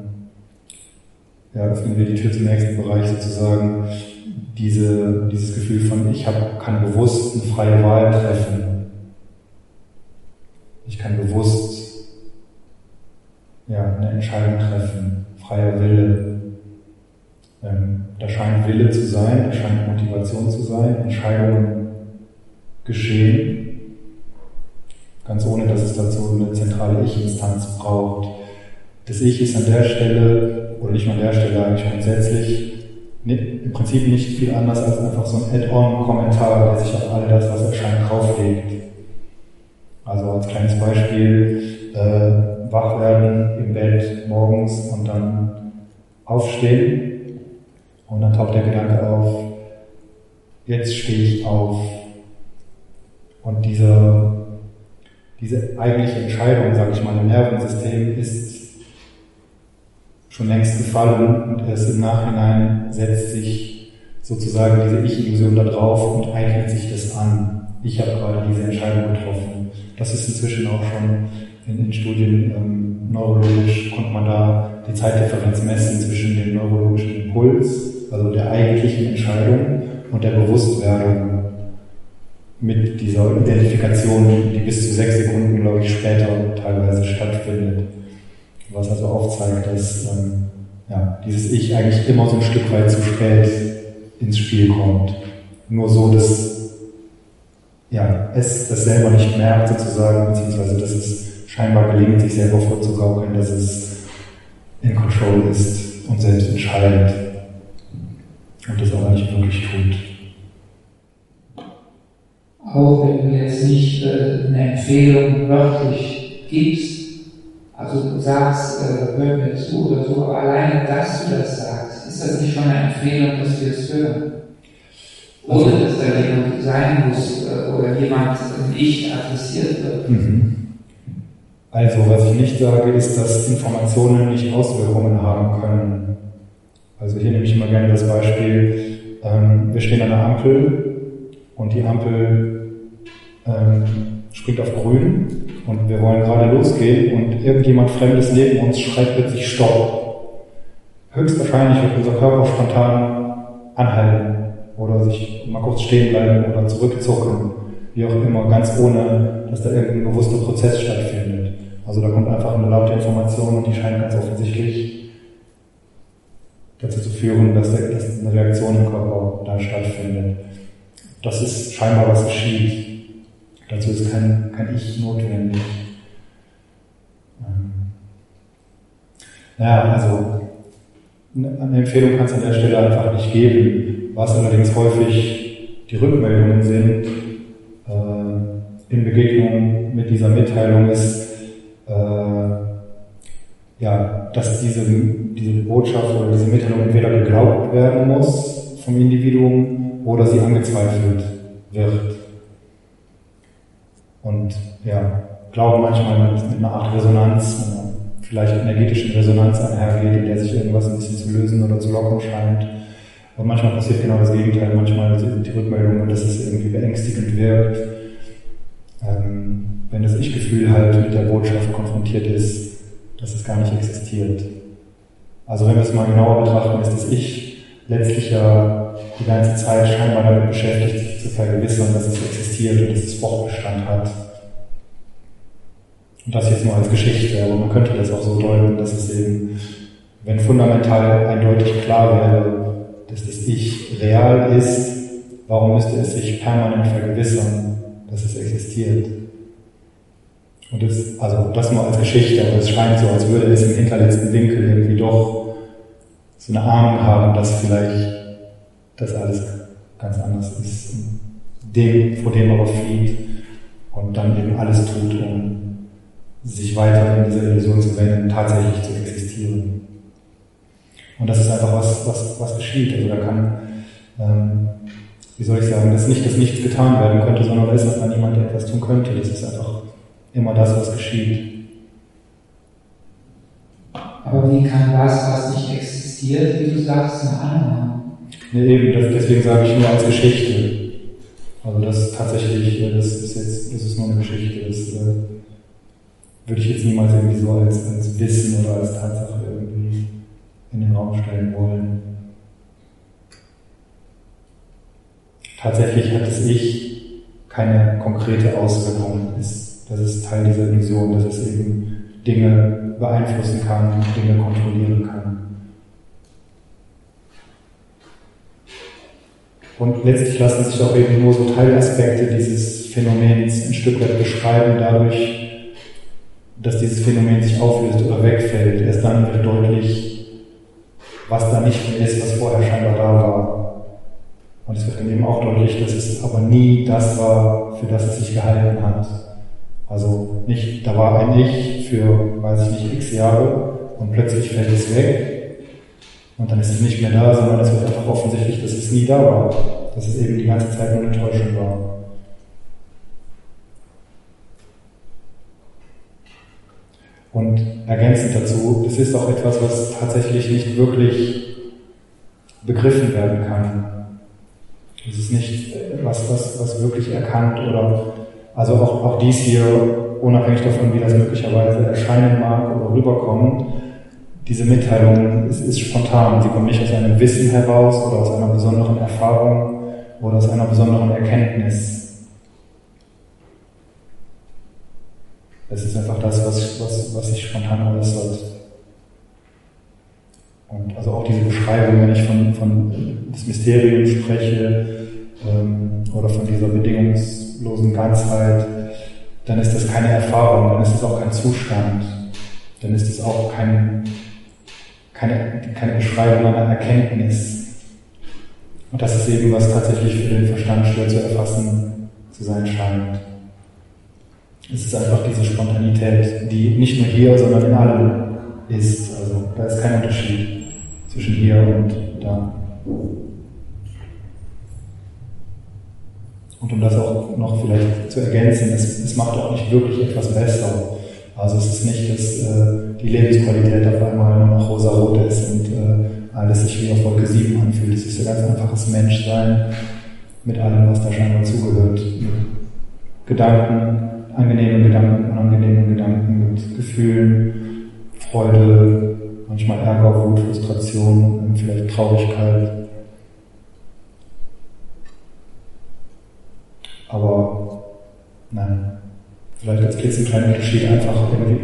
Speaker 1: öffnen wir die Tür zum nächsten Bereich sozusagen, dieses Gefühl von ich kann bewusst eine freie Wahl treffen. Ich kann bewusst eine Entscheidung treffen, freier Wille. Da scheint Wille zu sein, da scheint Motivation zu sein, Entscheidungen geschehen, ganz ohne, dass es dazu eine zentrale Ich-Instanz braucht. Das Ich ist an der Stelle, oder nicht nur an der Stelle, eigentlich grundsätzlich, im Prinzip nicht viel anders als einfach so ein Add-on-Kommentar, der sich auf all das, was erscheint, drauflegt. Also als kleines Beispiel, wach werden im Bett morgens und dann aufstehen. Und dann taucht der Gedanke auf, jetzt stehe ich auf. Und diese eigentliche Entscheidung, sage ich mal, im Nervensystem ist schon längst gefallen und erst im Nachhinein setzt sich sozusagen diese Ich-Illusion da drauf und eignet sich das an. Ich habe gerade diese Entscheidung getroffen. Das ist inzwischen auch schon in Studien neurologisch, konnte man da die Zeitdifferenz messen zwischen dem neurologischen Impuls, also der eigentlichen Entscheidung, und der Bewusstwerdung mit dieser Identifikation, die bis zu 6 Sekunden, glaube ich, später teilweise stattfindet. Was also aufzeigt, dass dieses Ich eigentlich immer so ein Stück weit zu spät ins Spiel kommt. Nur so, dass es das selber nicht merkt sozusagen, beziehungsweise dass es scheinbar gelingt, sich selber vorzugaukeln, dass es in Control ist und selbst entscheidet. Und das aber nicht wirklich tut.
Speaker 2: Auch wenn du jetzt nicht eine Empfehlung wörtlich gibst, also du sagst, hör mir zu oder so, aber alleine, dass du das sagst, ist das nicht schon eine Empfehlung, dass wir es hören? Ohne dass da jemand sein muss oder jemand ein Ich adressiert wird.
Speaker 1: Also, was ich nicht sage, ist, dass Informationen nicht Auswirkungen haben können. Also hier nehme ich immer gerne das Beispiel, wir stehen an der Ampel und die Ampel springt auf grün und wir wollen gerade losgehen und irgendjemand Fremdes neben uns schreit plötzlich Stopp. Höchstwahrscheinlich wird unser Körper spontan anhalten oder sich mal kurz stehen bleiben oder zurückzucken, wie auch immer, ganz ohne, dass da irgendein bewusster Prozess stattfindet. Also da kommt einfach eine laute Information und die scheint ganz offensichtlich dazu zu führen, dass eine Reaktion im Körper dann stattfindet. Das ist scheinbar, was geschieht. Dazu ist kein Ich notwendig. Also eine Empfehlung kann es an der Stelle einfach nicht geben. Was allerdings häufig die Rückmeldungen sind, in Begegnung mit dieser Mitteilung ist, dass diese Botschaft oder diese Mitteilung entweder geglaubt werden muss vom Individuum oder sie angezweifelt wird. Und Glauben manchmal mit einer Art Resonanz, mit einer vielleicht energetischen Resonanz einhergeht, in der sich irgendwas ein bisschen zu lösen oder zu lockern scheint. Und manchmal passiert genau das Gegenteil. Manchmal sind die Rückmeldungen, dass es irgendwie beängstigend wirkt. Wenn das Ich-Gefühl halt mit der Botschaft konfrontiert ist, dass es gar nicht existiert. Also wenn wir es mal genauer betrachten, ist das Ich letztlich ja die ganze Zeit scheinbar damit beschäftigt, sich zu vergewissern, dass es existiert und dass es Fortbestand hat. Und das jetzt nur als Geschichte, aber man könnte das auch so deuten, dass es eben, wenn fundamental eindeutig klar wäre, dass das Ich real ist, warum müsste es sich permanent vergewissern, dass es existiert? Und das nur als Geschichte, aber es scheint so, als würde es im hinterletzten Winkel irgendwie doch so eine Ahnung haben, dass vielleicht das alles ganz anders ist. Vor dem aber flieht und dann eben alles tut, um sich weiter in dieser Illusion zu wenden, tatsächlich zu existieren. Und das ist einfach was geschieht. Also da kann, das ist nicht, dass nichts getan werden könnte, sondern da ist einfach niemand, der etwas tun könnte. Das ist einfach immer das, was geschieht.
Speaker 2: Aber wie kann was nicht existiert, wie du sagst, eine Ahnung haben?
Speaker 1: Nee, eben, deswegen sage ich nur als Geschichte. Also das tatsächlich, das ist nur eine Geschichte. Das würde ich jetzt niemals irgendwie so als Wissen oder als Tatsache irgendwie in den Raum stellen wollen. Tatsächlich hat das Ich keine konkrete Auswirkung. Das ist Teil dieser Illusion, dass es eben Dinge beeinflussen kann, Dinge kontrollieren kann. Und letztlich lassen sich auch eben nur so Teilaspekte dieses Phänomens ein Stück weit beschreiben, dadurch, dass dieses Phänomen sich auflöst oder wegfällt. Erst dann wird deutlich, was da nicht mehr ist, was vorher scheinbar da war. Und es wird dann eben auch deutlich, dass es aber nie das war, für das es sich gehalten hat. Also nicht, da war ein Ich für, weiß ich nicht, x Jahre und plötzlich fällt es weg und dann ist es nicht mehr da, sondern es wird einfach offensichtlich, dass es nie da war. Dass es eben die ganze Zeit nur eine Täuschung war. Und ergänzend dazu, es ist auch etwas, was tatsächlich nicht wirklich begriffen werden kann. Es ist nicht was wirklich erkannt oder, also auch dies hier, unabhängig davon, wie das möglicherweise erscheinen mag oder rüberkommen, diese Mitteilung ist spontan. Sie kommt nicht aus einem Wissen heraus oder aus einer besonderen Erfahrung oder aus einer besonderen Erkenntnis. Es ist einfach das, was sich spontan äußert. Und also auch diese Beschreibung, wenn ich von des Mysteriums spreche oder von dieser bedingungslosen Ganzheit, dann ist das keine Erfahrung, dann ist es auch kein Zustand, dann ist es auch keine Beschreibung einer Erkenntnis. Und das ist eben, was tatsächlich für den Verstand schwer zu erfassen zu sein scheint. Es ist einfach diese Spontanität, die nicht nur hier, sondern in allem ist. Also da ist kein Unterschied zwischen hier und da. Und um das auch noch vielleicht zu ergänzen, es macht auch nicht wirklich etwas besser. Also es ist nicht, dass die Lebensqualität auf einmal nur noch rosarot ist und alles sich wie auf Wolke 7 anfühlt. Es ist ein ganz einfaches Menschsein mit allem, was da scheinbar zugehört. Mit Gedanken, angenehmen Gedanken, unangenehmen Gedanken, mit Gefühlen, Freude, manchmal Ärger, Wut, Frustration, vielleicht Traurigkeit. Aber nein, vielleicht als klitzekleiner Unterschied einfach irgendwie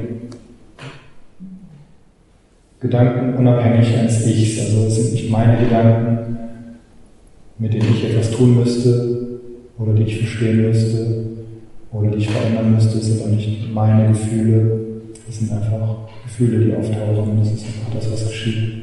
Speaker 1: Gedanken unabhängig eines Ichs. Also es sind nicht meine Gedanken, mit denen ich etwas tun müsste oder die ich verstehen müsste oder die ich verändern müsste. Es sind auch nicht meine Gefühle. Es sind einfach Gefühle, die auftauchen. Das ist einfach das, was geschieht.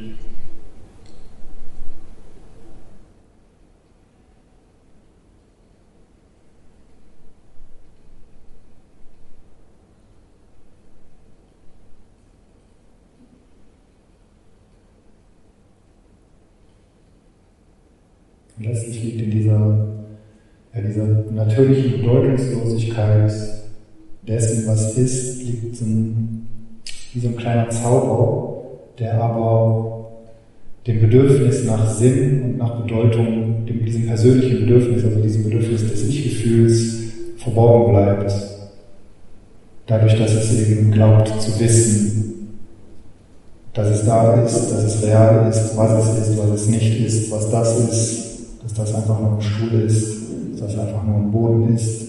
Speaker 1: Und letztlich liegt in dieser natürlichen Bedeutungslosigkeit dessen, was ist, liegt wie so ein kleiner Zauber, der aber dem Bedürfnis nach Sinn und nach Bedeutung, diesem persönlichen Bedürfnis, also diesem Bedürfnis des Ich-Gefühls, verborgen bleibt. Dadurch, dass es eben glaubt zu wissen, dass es da ist, dass es real ist, was es nicht ist, was das ist, dass das einfach nur ein Stuhl ist, dass das einfach nur ein Boden ist.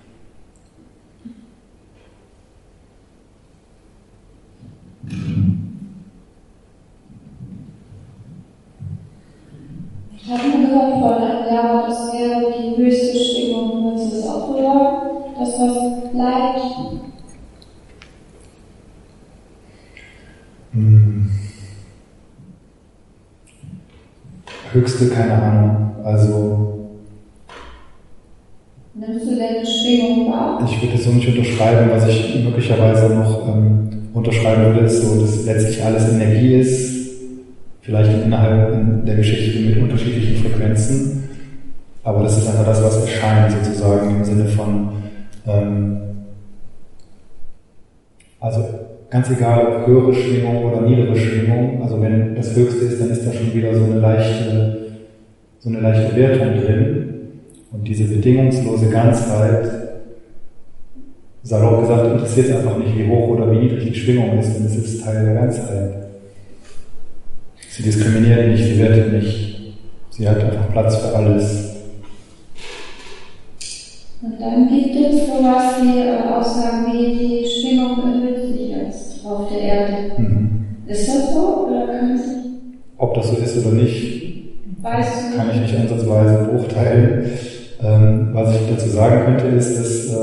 Speaker 3: Ich habe gehört von einem Lehrer, das wäre die höchste Schwingung. Würdest du das auch hören? Das, was bleibt?
Speaker 1: Höchste, keine Ahnung. Also.
Speaker 3: Nimmst du denn eine Schwingung wahr?
Speaker 1: Ich würde es so nicht unterschreiben. Was ich möglicherweise noch unterschreiben würde, ist so, dass letztlich alles Energie ist. Vielleicht innerhalb der Geschichte mit unterschiedlichen Frequenzen. Aber das ist einfach das, was erscheint, sozusagen, im Sinne von, also ganz egal, ob höhere Schwingung oder niedere Schwingung, also wenn das Höchste ist, dann ist da schon wieder so eine leichte Wertung drin. Und diese bedingungslose Ganzheit, salopp gesagt, interessiert es einfach nicht, wie hoch oder wie niedrig die Schwingung ist, denn es ist Teil der Ganzheit. Sie diskriminiert nicht, sie wertet nicht. Sie hat einfach Platz für alles.
Speaker 3: Und dann gibt es sowas wie Aussagen wie, die Schwingung erhöht sich jetzt auf der Erde. Ist das so? Oder kann es nicht?
Speaker 1: Ob das so ist oder nicht, kann ich nicht ansatzweise beurteilen. Was ich dazu sagen könnte, ist, dass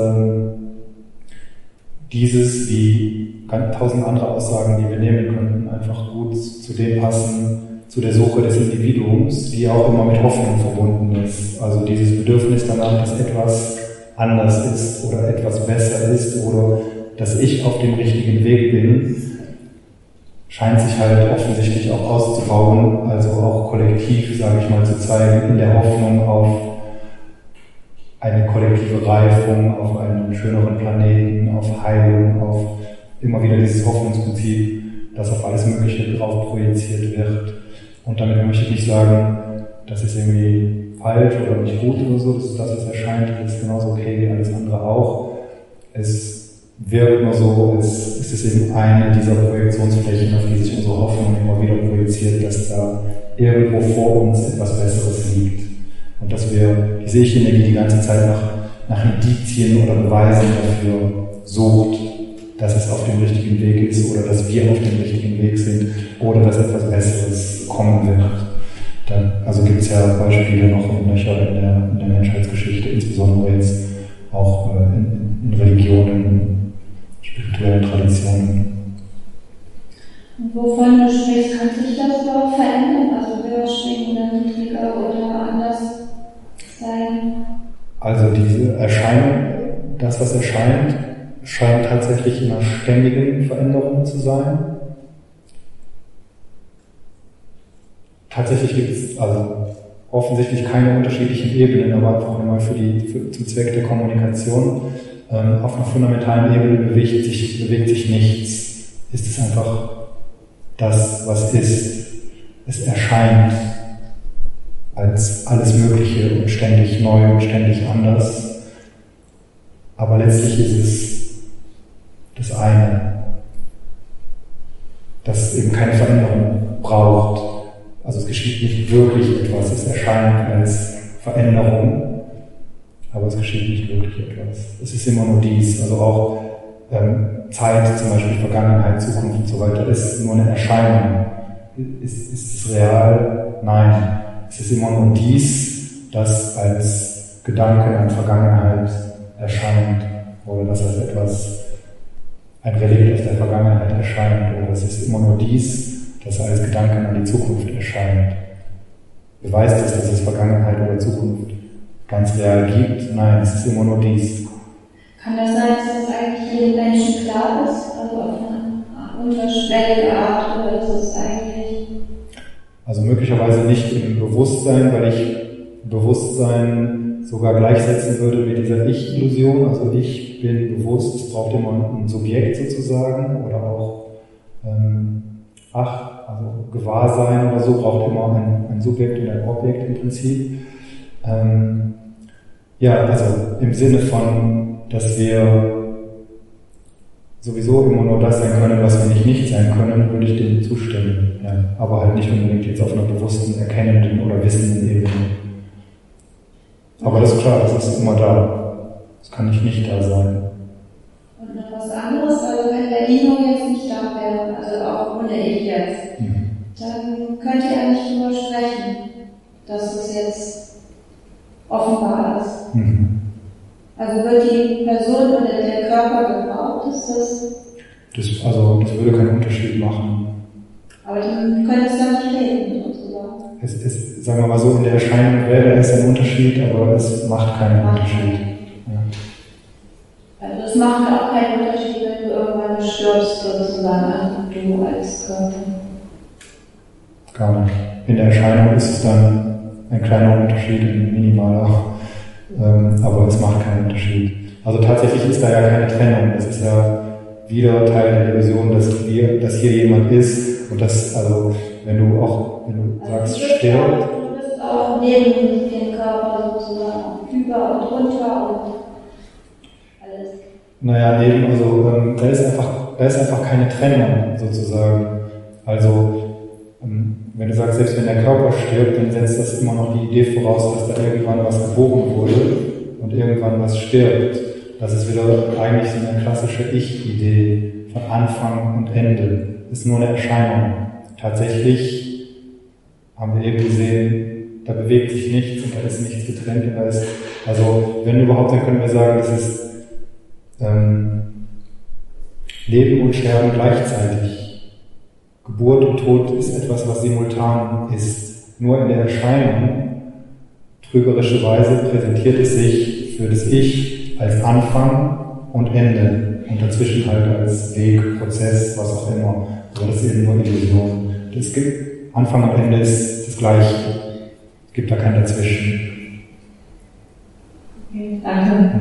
Speaker 1: dieses, wie 1000 andere Aussagen, die wir nehmen könnten, einfach gut zu dem passen, zu der Suche des Individuums, die auch immer mit Hoffnung verbunden ist. Also dieses Bedürfnis danach, dass etwas anders ist oder etwas besser ist oder dass ich auf dem richtigen Weg bin, scheint sich halt offensichtlich auch auszubauen, also auch kollektiv, sage ich mal, zu zeigen, in der Hoffnung auf eine kollektive Reifung, auf einen schöneren Planeten, auf Heilung, auf immer wieder dieses Hoffnungsprinzip, das auf alles Mögliche drauf projiziert wird. Und damit möchte ich nicht sagen, das ist irgendwie falsch oder nicht gut oder so, das ist das, was erscheint, das ist genauso okay wie alles andere auch. Es wirkt nur so, es ist eben eine dieser Projektionsflächen, auf die sich unsere Hoffnung immer wieder projiziert, dass da irgendwo vor uns etwas Besseres liegt. Und dass die Seelenergie die ganze Zeit nach Indizien oder Beweisen dafür sucht, dass es auf dem richtigen Weg ist oder dass wir auf dem richtigen Weg sind oder dass etwas Besseres kommen wird. Also gibt es ja Beispiele noch und nöcher in der Menschheitsgeschichte, insbesondere jetzt auch in Religionen, spirituellen Traditionen.
Speaker 3: Und wovon du sprichst, kann sich das überhaupt verändern? Also höher schwingen oder niedriger oder anders sein?
Speaker 1: Also diese Erscheinung, das was erscheint, scheint tatsächlich in einer ständigen Veränderung zu sein. Tatsächlich gibt es also offensichtlich keine unterschiedlichen Ebenen, aber einfach einmal zum Zweck der Kommunikation. Auf einer fundamentalen Ebene bewegt sich nichts. Ist es einfach das, was ist. Es erscheint als alles Mögliche und ständig neu und ständig anders. Aber letztlich ist es das eine, das eben keine Veränderung braucht. Also es geschieht nicht wirklich etwas, es erscheint als Veränderung, aber es geschieht nicht wirklich etwas. Es ist immer nur dies, also auch Zeit, zum Beispiel Vergangenheit, Zukunft und so weiter, ist nur eine Erscheinung. Ist es real? Nein. Es ist immer nur dies, das als Gedanke an Vergangenheit erscheint oder das als ein Relikt aus der Vergangenheit erscheint oder es ist immer nur dies, das als Gedanken an die Zukunft erscheint. Beweist es, dass es Vergangenheit oder Zukunft ganz real gibt? Nein, es ist immer nur dies.
Speaker 3: Kann das sein, dass es eigentlich jedem Menschen klar ist? Also auf eine unterschwellige Art, oder ist es eigentlich?
Speaker 1: Also möglicherweise nicht im Bewusstsein, weil ich Bewusstsein sogar gleichsetzen würde mit dieser Ich-Illusion, also ich bin bewusst, es braucht immer ein Subjekt sozusagen, oder auch also Gewahrsein oder so braucht immer ein Subjekt und ein Objekt im Prinzip. Also im Sinne von, dass wir sowieso immer nur das sein können, was wir nicht sein können, würde ich dem zustimmen. Ja. Aber halt nicht unbedingt jetzt auf einer bewussten, erkennenden oder wissenden Ebene. Aber das ist klar, das ist immer da. Das kann nicht da sein.
Speaker 3: Und noch was anderes, also wenn der Dino jetzt nicht da wäre, also auch ohne ich jetzt, dann könnte er nicht drüber sprechen, dass es jetzt offenbar ist. Also wird die Person oder der Körper gebraucht, ist das?
Speaker 1: Das würde keinen Unterschied machen.
Speaker 3: Aber dann könnte es dann nicht leben, sozusagen.
Speaker 1: Es ist, sagen wir mal so, in der Erscheinung wäre es ein Unterschied, aber es macht keinen Unterschied. Ja.
Speaker 3: Also es macht auch keinen Unterschied, wenn du irgendwann stirbst, sozusagen, du als Körper.
Speaker 1: Gar nicht. In der Erscheinung ist es dann ein kleiner Unterschied, ein minimaler, aber es macht keinen Unterschied. Also tatsächlich ist da ja keine Trennung. Es ist ja wieder Teil der Illusion, dass hier jemand ist und das, also wenn du sagst, stirbt.
Speaker 3: Du bist auch neben dem Körper sozusagen, über und runter und alles.
Speaker 1: Naja, da ist einfach keine Trennung sozusagen. Also wenn du sagst, selbst wenn der Körper stirbt, dann setzt das immer noch die Idee voraus, dass da irgendwann was geboren wurde und irgendwann was stirbt. Das ist wieder eigentlich so eine klassische Ich-Idee von Anfang und Ende. Das ist nur eine Erscheinung. Tatsächlich haben wir eben gesehen, da bewegt sich nichts und da ist nichts getrennt. Also wenn überhaupt, dann können wir sagen, das ist Leben und Sterben gleichzeitig. Geburt und Tod ist etwas, was simultan ist. Nur in der Erscheinung, trügerischerweise, präsentiert es sich für das Ich als Anfang und Ende und dazwischen halt als Weg, Prozess, was auch immer. Aber das ist eben nur Illusion. Anfang und Ende ist das Gleiche. Es gibt da kein Dazwischen.
Speaker 3: Okay, danke.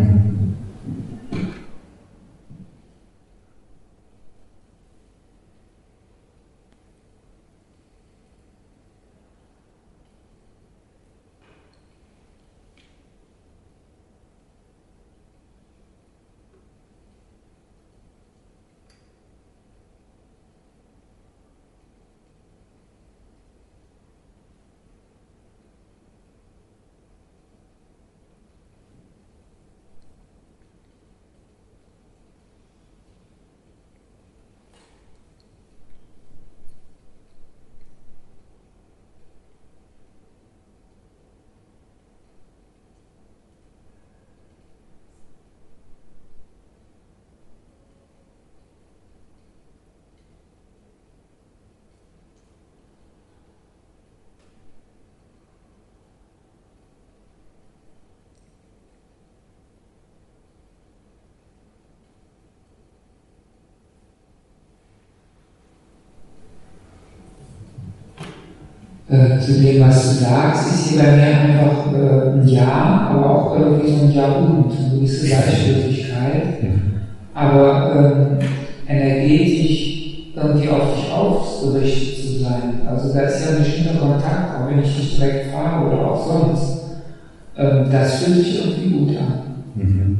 Speaker 2: Zu dem, was du sagst, ist hier bei mir einfach ein Ja, aber auch irgendwie so ein Ja und, eine gewisse Gleichgültigkeit, aber energetisch irgendwie auf dich ausgerichtet zu sein. Also da ist ja ein bestimmter Kontakt, auch wenn ich nicht direkt fahre oder auch sonst. Das fühlt sich irgendwie gut an.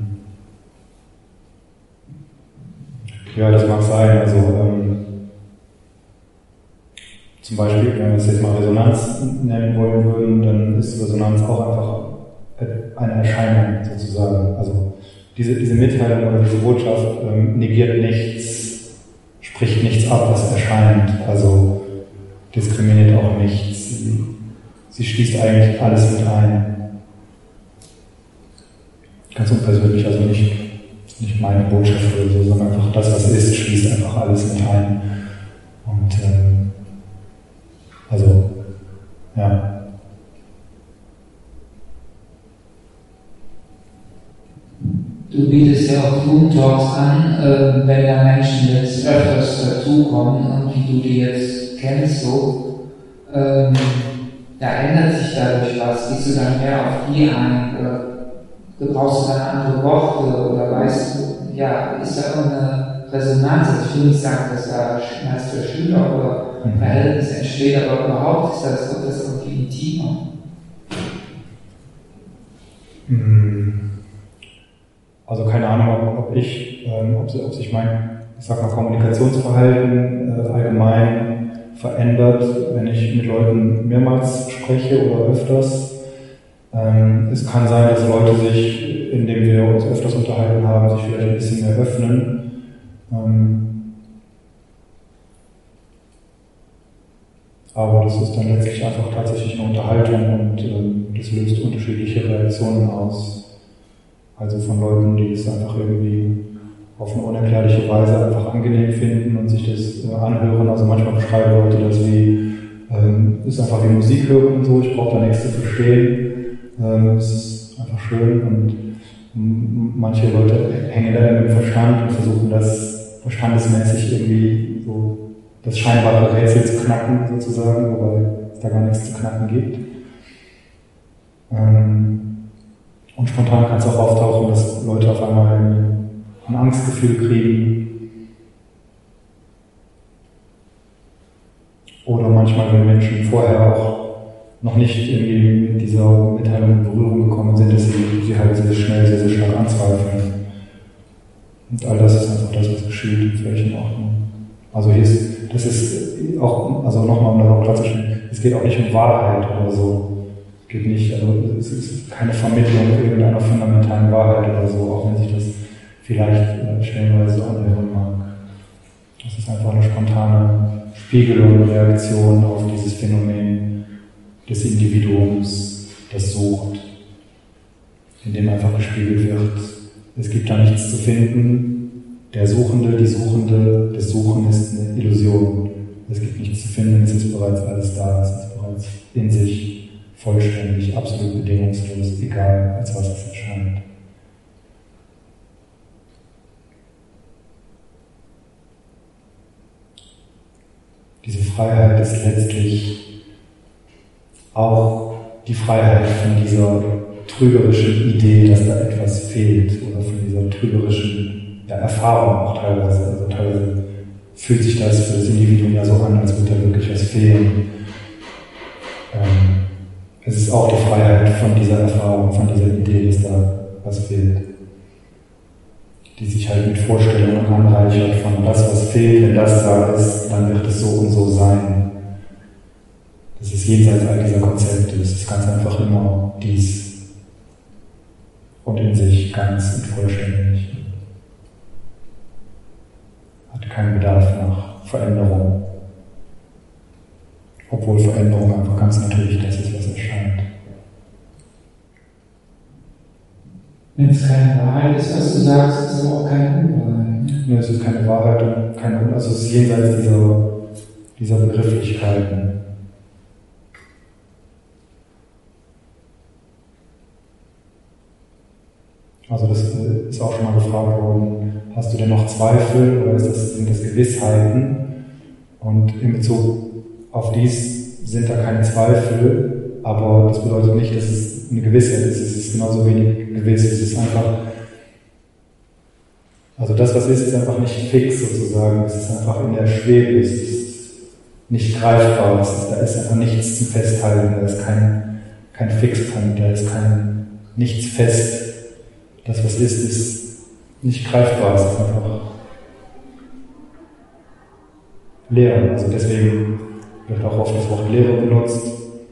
Speaker 1: Ja, das mag sein. Also zum Beispiel, wenn wir es jetzt mal Resonanz nennen wollen würden, dann ist Resonanz auch einfach eine Erscheinung sozusagen. Also diese Mitteilung oder diese Botschaft negiert nichts, spricht nichts ab, was erscheint, also diskriminiert auch nichts. Sie schließt eigentlich alles mit ein. Ganz unpersönlich, also nicht meine Botschaft oder so, sondern einfach das, was ist, schließt einfach alles mit ein. Und ja.
Speaker 2: Du bietest ja auch Zoom-Talks an, wenn da Menschen jetzt öfters dazukommen und wie du die jetzt kennst, so, da ändert sich dadurch was, gehst du dann mehr auf die ein, oder gebrauchst du dann andere Worte, oder weißt du, ja, ist da irgendeine Resonanz? Also ich will nicht sagen, dass da Schmerz für Schüler oder Verhältnis entsteht, aber überhaupt ist das irgendwie intimer.
Speaker 1: Also keine Ahnung, ob sich mein, ich sag mal, Kommunikationsverhalten allgemein verändert, wenn ich mit Leuten mehrmals spreche oder öfters. Es kann sein, dass Leute sich, indem wir uns öfters unterhalten haben, sich vielleicht ein bisschen mehr öffnen. Aber das ist dann letztlich einfach tatsächlich eine Unterhaltung und das löst unterschiedliche Reaktionen aus. Also von Leuten, die es einfach irgendwie auf eine unerklärliche Weise einfach angenehm finden und sich das anhören. Also manchmal beschreiben Leute das wie, ist einfach wie Musik hören und so, ich brauche da nichts zu verstehen. Es ist einfach schön und manche Leute hängen da mit dem Verstand und versuchen das verstandesmäßig irgendwie so das scheinbare Rätsel zu knacken sozusagen, wobei es da gar nichts zu knacken gibt. Und spontan kann es auch auftauchen, dass Leute auf einmal ein Angstgefühl kriegen. Oder manchmal, wenn Menschen vorher auch noch nicht irgendwie mit dieser Mitteilung in Berührung gekommen sind, dass sie halt sehr schnell, sehr, sehr stark anzweifeln. Und all das ist einfach das, was geschieht, völlig in Ordnung. Also das ist auch, also nochmal, um das auch klarzustellen, es geht auch nicht um Wahrheit oder so. Es geht nicht, also es ist keine Vermittlung irgendeiner fundamentalen Wahrheit oder so, auch wenn sich das vielleicht stellenweise so anhören mag. Das ist einfach eine spontane Spiegelung, Reaktion auf dieses Phänomen des Individuums, das sucht, in dem einfach gespiegelt wird, es gibt da nichts zu finden, der Suchende, die Suchende, das Suchen ist eine Illusion. Es gibt nichts zu finden, es ist bereits alles da, es ist bereits in sich vollständig, absolut bedingungslos, egal als was es erscheint. Diese Freiheit ist letztlich auch die Freiheit von dieser trügerischen Idee, dass da etwas fehlt, oder von dieser trügerischen Erfahrung auch teilweise. Also teilweise fühlt sich das für das Individuum ja so an, als würde da wirklich was fehlen. Es ist auch die Freiheit von dieser Erfahrung, von dieser Idee, dass da was fehlt, die sich halt mit Vorstellungen anreichert von das, was fehlt, wenn das da ist, dann wird es so und so sein. Das ist jenseits all dieser Konzepte, das ist ganz einfach immer dies und in sich ganz und vollständig. Hat keinen Bedarf nach Veränderung, obwohl Veränderung einfach ganz natürlich das ist, was erscheint.
Speaker 2: Wenn es keine Wahrheit ist, was du sagst, ist es aber auch keine Unwahrheit.
Speaker 1: Nee, es ist keine Wahrheit und keine Unwahrheit, also es ist jenseits dieser Begrifflichkeiten. Also das ist auch schon mal gefragt worden, hast du denn noch Zweifel oder sind das Gewissheiten? Und in Bezug auf dies sind da keine Zweifel, aber das bedeutet nicht, dass es eine Gewissheit ist. Es ist genauso wenig gewiss. Es ist einfach, also das, was ist einfach nicht fix sozusagen. Es ist einfach in der Schwebe, es ist nicht greifbar. Da ist einfach nichts zum Festhalten. Da ist kein Fixpunkt, da ist nichts fest. Das, was ist nicht greifbar. Es ist einfach leer. Also deswegen wird auch oft das Wort Leere benutzt.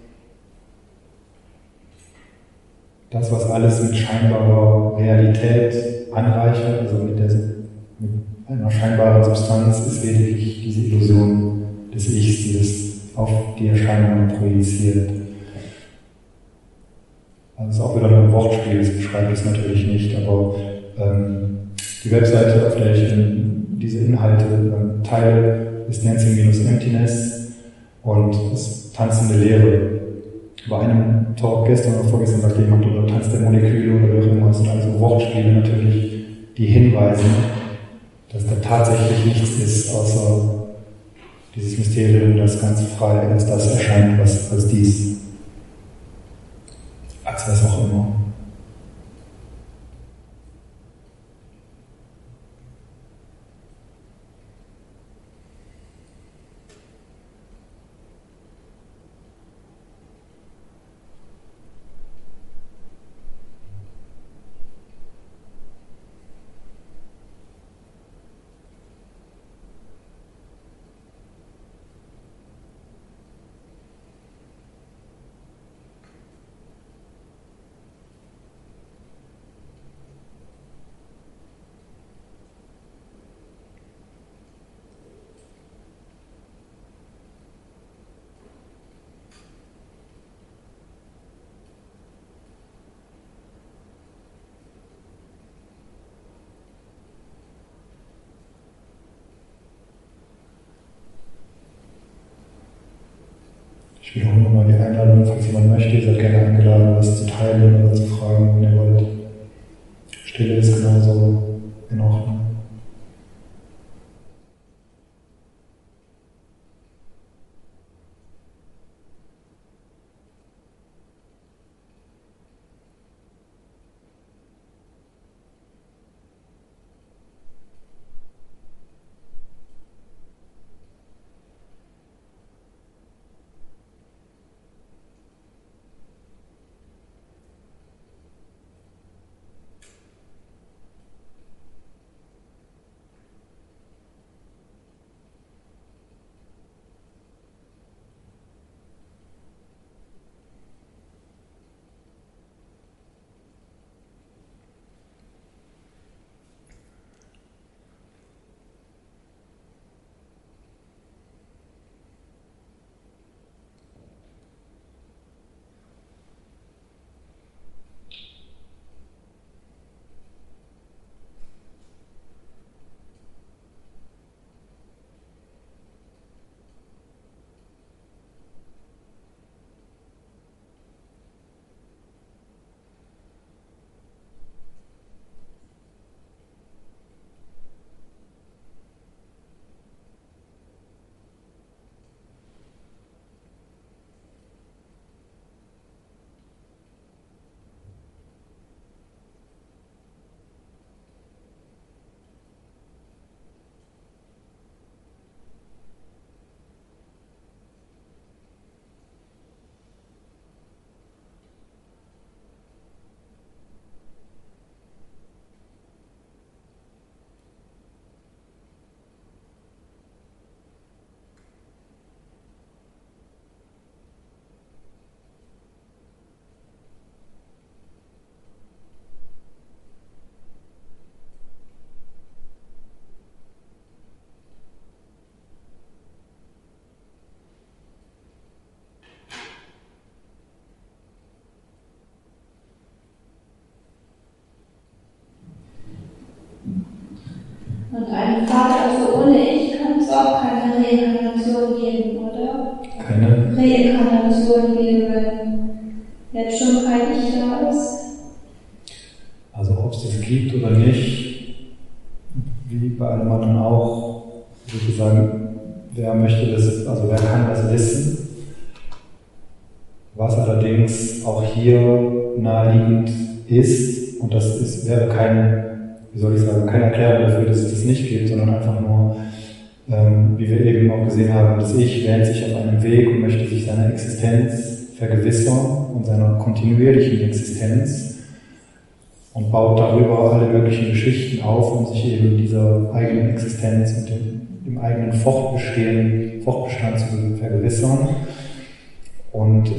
Speaker 1: Das, was alles mit scheinbarer Realität anreichert, also mit einer scheinbaren Substanz, ist lediglich diese Illusion des Ichs, die das auf die Erscheinungen projiziert. Also es ist auch wieder ein Wortspiel, das beschreibt es natürlich nicht, aber die Webseite, auf der ich diese Inhalte teile, ist Dancing-Emptiness und das tanzende Leere. Bei einem Talk gestern oder vorgestern sagte jemand, oder Tanz der Moleküle oder wie auch immer, es sind also Wortspiele natürlich, die hinweisen, dass da tatsächlich nichts ist, außer dieses Mysterium, das ganz frei als das erscheint, was als dies Herz, was auch immer. Ich wiederhole nochmal die Einladung, falls jemand möchte, ihr seid gerne eingeladen, was zu teilen oder zu fragen, wenn ihr wollt. Stille ist genauso in Ordnung.
Speaker 3: Und einen Vater, also ohne Ich, kann es auch keine Reinkarnation geben, oder?
Speaker 1: Keine
Speaker 3: Reinkarnation geben, wenn jetzt schon kein Ich da ist.
Speaker 1: Also ob es das gibt oder nicht, wie bei allem anderen auch, würde ich sagen, wer möchte das, also wer kann das wissen? Was allerdings auch hier naheliegend ist, und das wäre keine Erklärung dafür, dass es das nicht gibt, sondern einfach nur, wie wir eben auch gesehen haben, das Ich wähnt sich auf einem Weg und möchte sich seiner Existenz vergewissern und seiner kontinuierlichen Existenz und baut darüber alle möglichen Geschichten auf, um sich eben dieser eigenen Existenz und dem eigenen Fortbestand zu vergewissern. Und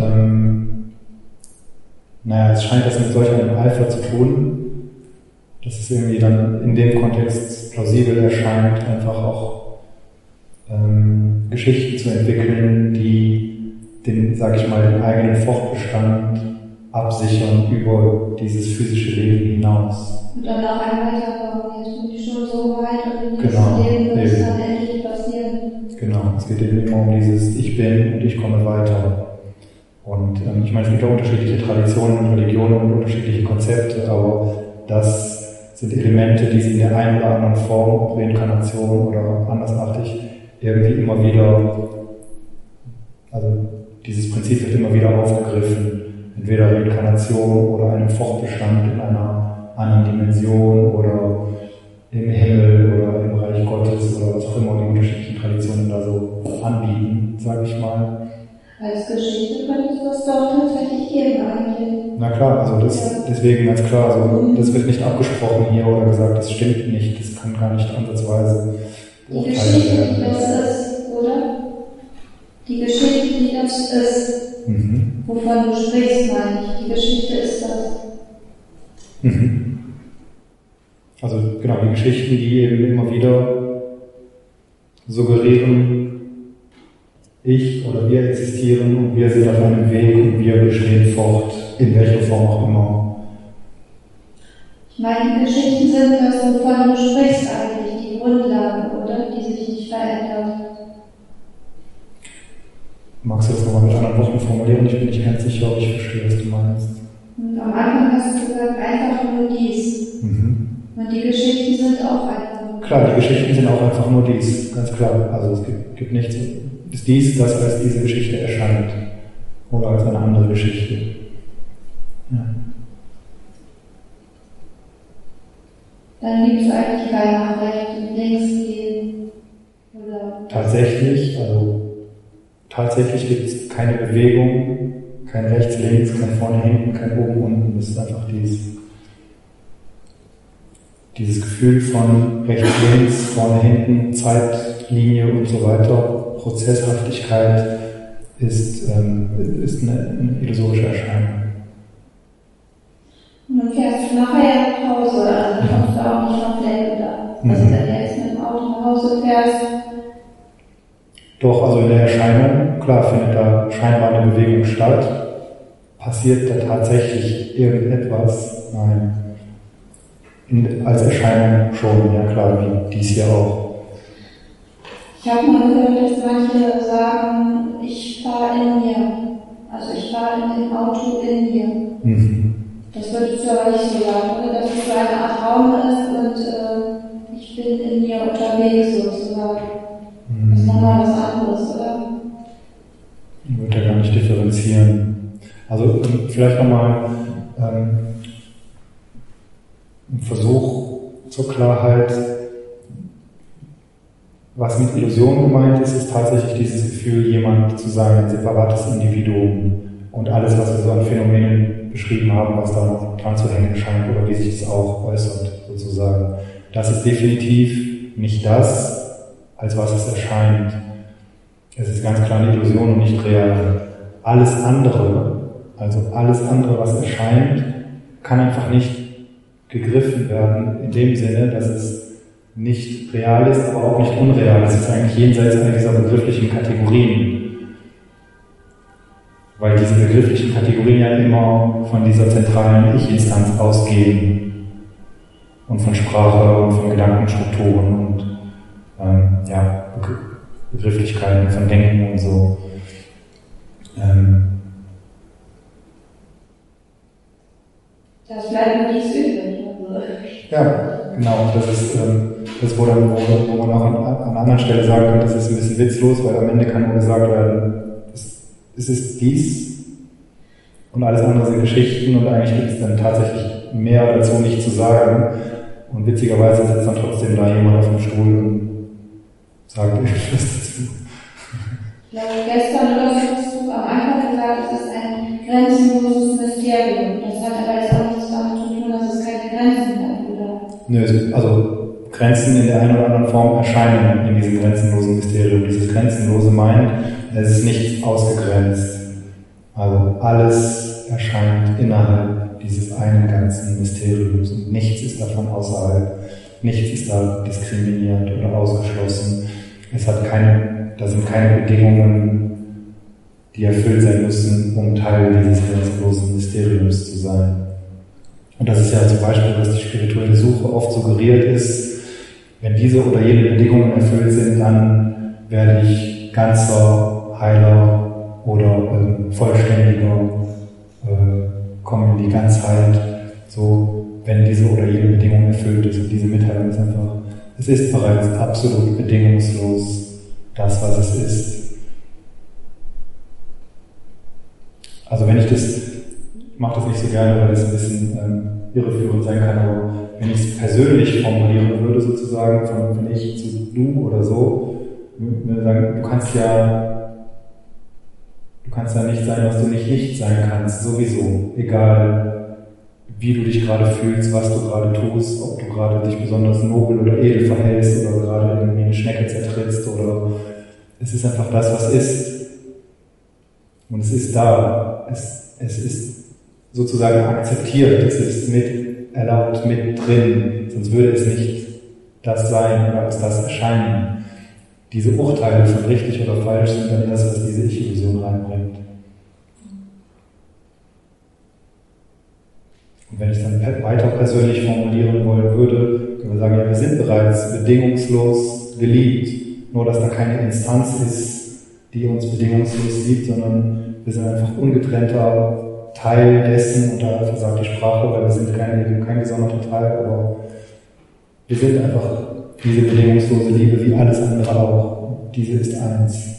Speaker 1: es scheint das mit solch einem Eifer zu tun, dass es irgendwie dann in dem Kontext plausibel erscheint, einfach auch Geschichten zu entwickeln, die den eigenen Fortbestand absichern über dieses physische Leben hinaus.
Speaker 3: Und dann auch ein Weiterbau, jetzt bin ich schon so weit und im
Speaker 1: Genau,
Speaker 3: nächsten Leben wird es
Speaker 1: eben.
Speaker 3: dann endlich passieren.
Speaker 1: Genau, es geht eben immer um dieses Ich bin und ich komme weiter. Und ich meine, es gibt ja unterschiedliche Traditionen und Religionen und unterschiedliche Konzepte, aber das sind Elemente, die sie in der einen oder anderen Form, ob Reinkarnation oder andersartig, irgendwie immer wieder, also dieses Prinzip wird immer wieder aufgegriffen entweder Reinkarnation oder einem Fortbestand in einer anderen Dimension oder im Himmel oder im Reich Gottes oder was auch immer die unterschiedlichen Traditionen da so anbieten, sage ich mal.
Speaker 3: Als Geschichte könnte es das doch tatsächlich geben eigentlich.
Speaker 1: Na klar, also deswegen ganz klar, also das wird nicht abgesprochen hier oder gesagt, das stimmt nicht, das kann gar nicht ansatzweise
Speaker 3: die Geschichte, die das ist, oder? Die Geschichte, die das ist, wovon du sprichst, meine ich, die Geschichte ist das.
Speaker 1: Also genau, die Geschichten, die eben immer wieder suggerieren, ich oder wir existieren und wir sind auf einem Weg und wir bestehen fort, in welcher Form auch immer.
Speaker 3: Ich meine, die Geschichten sind das, wovon du sprichst eigentlich, die Grundlagen, oder? Die sich nicht verändern.
Speaker 1: Magst du das nochmal mit anderen Worten formulieren? Ich bin nicht ganz sicher, ob ich verstehe, was du meinst.
Speaker 3: Und am Anfang hast du gesagt, einfach nur dies. Und die Geschichten sind auch einfach nur dies.
Speaker 1: Klar, die Geschichten sind auch einfach nur dies, ganz klar. Also es gibt nichts, ist dies, das als diese Geschichte erscheint. Oder als eine andere Geschichte. Ja.
Speaker 3: Dann gibt es eigentlich kein nach rechts und links gehen. Oder
Speaker 1: Tatsächlich gibt es keine Bewegung, kein rechts, links, kein vorne, hinten, kein oben, unten. Das ist einfach dieses Gefühl von rechts, links, vorne, hinten, Zeitlinie und so weiter, Prozesshaftigkeit ist eine illusorische Erscheinung.
Speaker 3: Und dann fährst du nachher nach Hause, also dann kommst du auch nicht vom Fleck wieder. Also wenn du jetzt mit dem Auto nach Hause fährst.
Speaker 1: Doch, also in der Erscheinung, klar, findet da scheinbar eine Bewegung statt. Passiert da tatsächlich irgendetwas? Nein. Als Erscheinung schon, ja klar, wie dies hier auch.
Speaker 3: Ich habe mal gehört, dass manche sagen, ich fahre in mir. Also ich fahre in dem Auto in mir. Das würdest du aber nicht so sagen, oder? Dass es so eine Art Raum ist und ich bin in mir unterwegs sozusagen. Das ist nochmal was anderes, oder?
Speaker 1: Ich würde ja gar nicht differenzieren. Also vielleicht nochmal ein Versuch zur Klarheit. Was mit Illusion gemeint ist, ist tatsächlich dieses Gefühl, jemand zu sein, ein separates Individuum. Und alles, was wir so an Phänomenen beschrieben haben, was da noch dran zu hängen scheint oder wie sich das auch äußert, sozusagen. Das ist definitiv nicht das, als was es erscheint. Es ist ganz klar eine Illusion und nicht real. Alles andere, was erscheint, kann einfach nicht gegriffen werden, in dem Sinne, dass es nicht real ist, aber auch nicht unreal. Es ist eigentlich jenseits all dieser begrifflichen Kategorien. Weil diese begrifflichen Kategorien ja immer von dieser zentralen Ich-Instanz ausgehen. Und von Sprache und von Gedankenstrukturen und Begrifflichkeiten, von Denken und so.
Speaker 3: Das bleibt nur dies übrig.
Speaker 1: Ja, genau. Das ist wo man auch an einer anderen Stelle sagen könnte, das ist ein bisschen witzlos, weil am Ende kann nur gesagt werden, es ist dies und alles andere sind Geschichten und eigentlich gibt es dann tatsächlich mehr dazu nicht zu sagen. Und witzigerweise sitzt dann trotzdem da jemand auf dem Stuhl und sagt irgendwas dazu.
Speaker 3: Ich glaube, gestern oder so hast du am Anfang gesagt, es ist ein grenzenloses Mysterium. Das hat aber jetzt auch nichts damit zu tun, dass es keine Grenzen hat, oder?
Speaker 1: Nö, also Grenzen in der einen oder anderen Form erscheinen in diesem grenzenlosen Mysterium. Dieses Grenzenlose meint, es ist nicht ausgegrenzt. Also alles erscheint innerhalb dieses einen ganzen Mysteriums und nichts ist davon außerhalb. Nichts ist da diskriminiert oder ausgeschlossen. Da sind keine Bedingungen, die erfüllt sein müssen, um Teil dieses grenzenlosen Mysteriums zu sein. Und das ist ja zum Beispiel, was die spirituelle Suche oft suggeriert ist, wenn diese oder jene Bedingungen erfüllt sind, dann werde ich ganzer, heiler oder vollständiger, komme in die Ganzheit. So, wenn diese oder jene Bedingung erfüllt ist. Und diese Mitteilung ist einfach, es ist bereits absolut bedingungslos das, was es ist. Also wenn ich das mache das nicht so gerne, weil es ein bisschen irreführend sein kann, aber wenn ich es persönlich formulieren würde, sozusagen, von ich zu du oder so, würde sagen, du kannst ja nicht sein, was du nicht sein kannst, sowieso, egal wie du dich gerade fühlst, was du gerade tust, ob du gerade dich besonders nobel oder edel verhältst oder gerade irgendwie eine Schnecke zertrittst oder es ist einfach das, was ist. Und es ist da. Es ist sozusagen akzeptiert. Es ist mit erlaubt, mit drin. Sonst würde es nicht das sein oder als das erscheinen. Diese Urteile von richtig oder falsch sind dann das, was diese Ich-Illusion reinbringt. Und wenn ich es dann weiter persönlich formulieren wollen würde, können wir sagen, ja, wir sind bereits bedingungslos geliebt, nur dass da keine Instanz ist, die uns bedingungslos liebt, sondern wir sind einfach ungetrennter Teil dessen, und da versagt die Sprache, weil wir sind kein gesonderter Teil, aber wir sind einfach diese bedingungslose Liebe wie alles andere auch. Diese ist eins.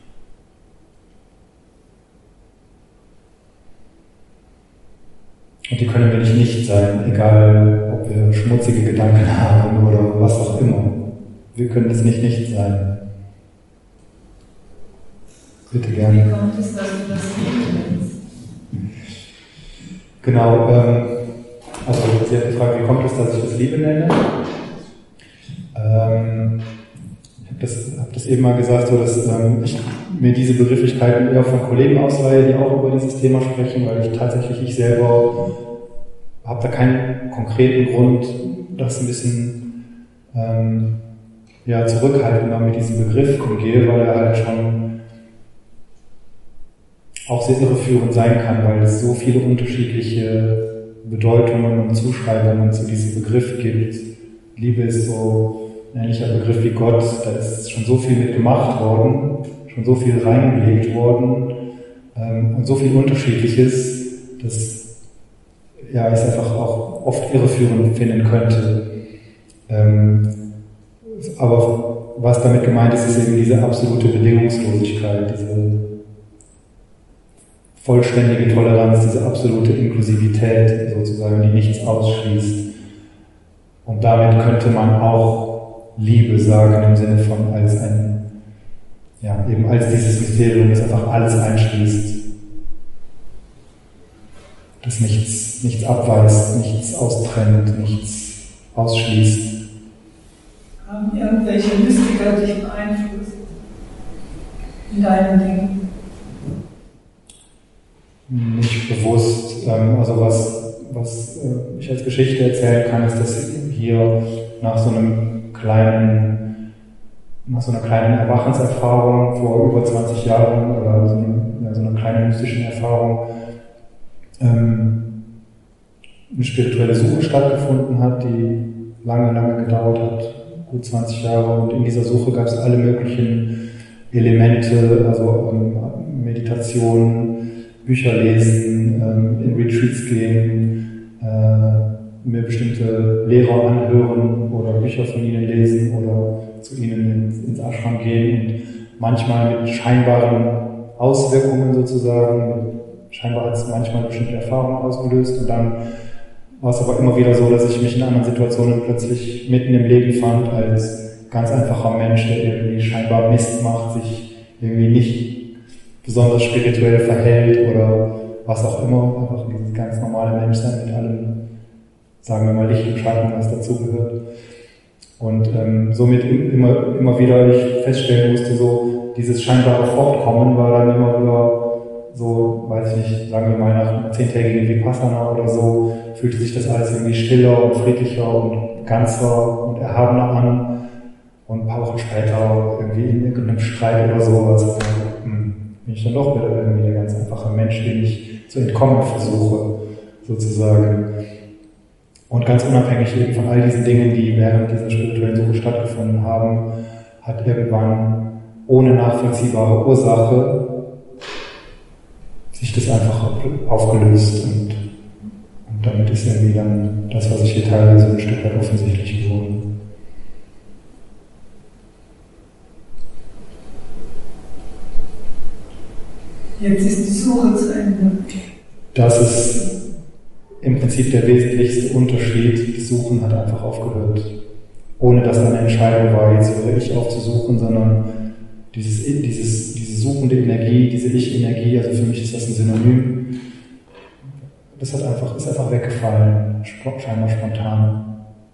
Speaker 1: Und die können wir nicht sein, egal ob wir schmutzige Gedanken haben oder was auch immer. Wir können es nicht sein. Bitte gerne.
Speaker 4: Wie kommt es, dass du das Liebe nennst?
Speaker 1: Genau, also Sie hat gefragt, wie kommt es, dass ich das Liebe nenne? Ich habe das eben mal gesagt, so dass ich mir diese Begrifflichkeiten eher von Kollegen ausleihe, die auch über dieses Thema sprechen, weil ich selber habe da keinen konkreten Grund, das ein bisschen zurückhaltender mit diesem Begriff umgehe, weil er halt schon auch sehr irreführend sein kann, weil es so viele unterschiedliche Bedeutungen und Zuschreibungen zu diesem Begriff gibt. Liebe ist so ein ähnlicher Begriff wie Gott, da ist schon so viel mit gemacht worden, schon so viel reingelegt worden und so viel Unterschiedliches, dass ich es einfach auch oft irreführend finden könnte. Aber was damit gemeint ist, ist eben diese absolute Bedingungslosigkeit, diese vollständige Toleranz, diese absolute Inklusivität sozusagen, die nichts ausschließt. Und damit könnte man auch Liebe sagen im Sinne von als dieses Mysterium, das einfach alles einschließt. Das nichts abweist, nichts austrennt, nichts ausschließt.
Speaker 4: Haben irgendwelche Mystiker dich beeinflusst in deinen Dingen?
Speaker 1: Nicht bewusst. Also was ich als Geschichte erzählen kann, ist, dass hier nach so einer kleinen Erwachenserfahrung vor über 20 Jahren oder so einer kleinen mystischen Erfahrung eine spirituelle Suche stattgefunden hat, die lange gedauert hat, gut 20 Jahre, und in dieser Suche gab es alle möglichen Elemente, also Meditation, Bücher lesen, in Retreats gehen, mir bestimmte Lehrer anhören oder Bücher von ihnen lesen oder zu ihnen ins Ashram gehen, und manchmal mit scheinbaren Auswirkungen sozusagen, scheinbar hat es manchmal bestimmte Erfahrungen ausgelöst, und dann war es aber immer wieder so, dass ich mich in anderen Situationen plötzlich mitten im Leben fand als ganz einfacher Mensch, der irgendwie scheinbar Mist macht, sich irgendwie nicht besonders spirituell verhält oder was auch immer, einfach dieses ganz normale Menschsein mit allem, sagen wir mal, Licht und Schatten, was dazugehört. Und somit immer wieder ich feststellen musste, so dieses scheinbare Fortkommen war dann immer wieder so, weiß ich nicht, sagen wir mal nach einer 10-tägigen Vipassana oder so, fühlte sich das alles irgendwie stiller und friedlicher und ganzer und erhabener an, und ein paar Wochen später irgendwie in irgendeinem Streit oder sowas bin ich dann doch wieder irgendwie der ganz einfache Mensch, dem ich zu entkommen versuche, sozusagen. Und ganz unabhängig eben von all diesen Dingen, die während dieser spirituellen Suche stattgefunden haben, hat irgendwann ohne nachvollziehbare Ursache sich das einfach aufgelöst, und damit ist irgendwie dann das, was ich hier teile, so ein Stück weit offensichtlich geworden.
Speaker 4: Jetzt ist die Suche zu Ende.
Speaker 1: das ist im Prinzip der wesentlichste Unterschied. Das Suchen hat einfach aufgehört. Ohne dass da eine Entscheidung war, jetzt höre ich auf zu suchen, sondern diese suchende Energie, diese Ich-Energie, also für mich ist das ein Synonym, das ist einfach weggefallen, scheinbar spontan.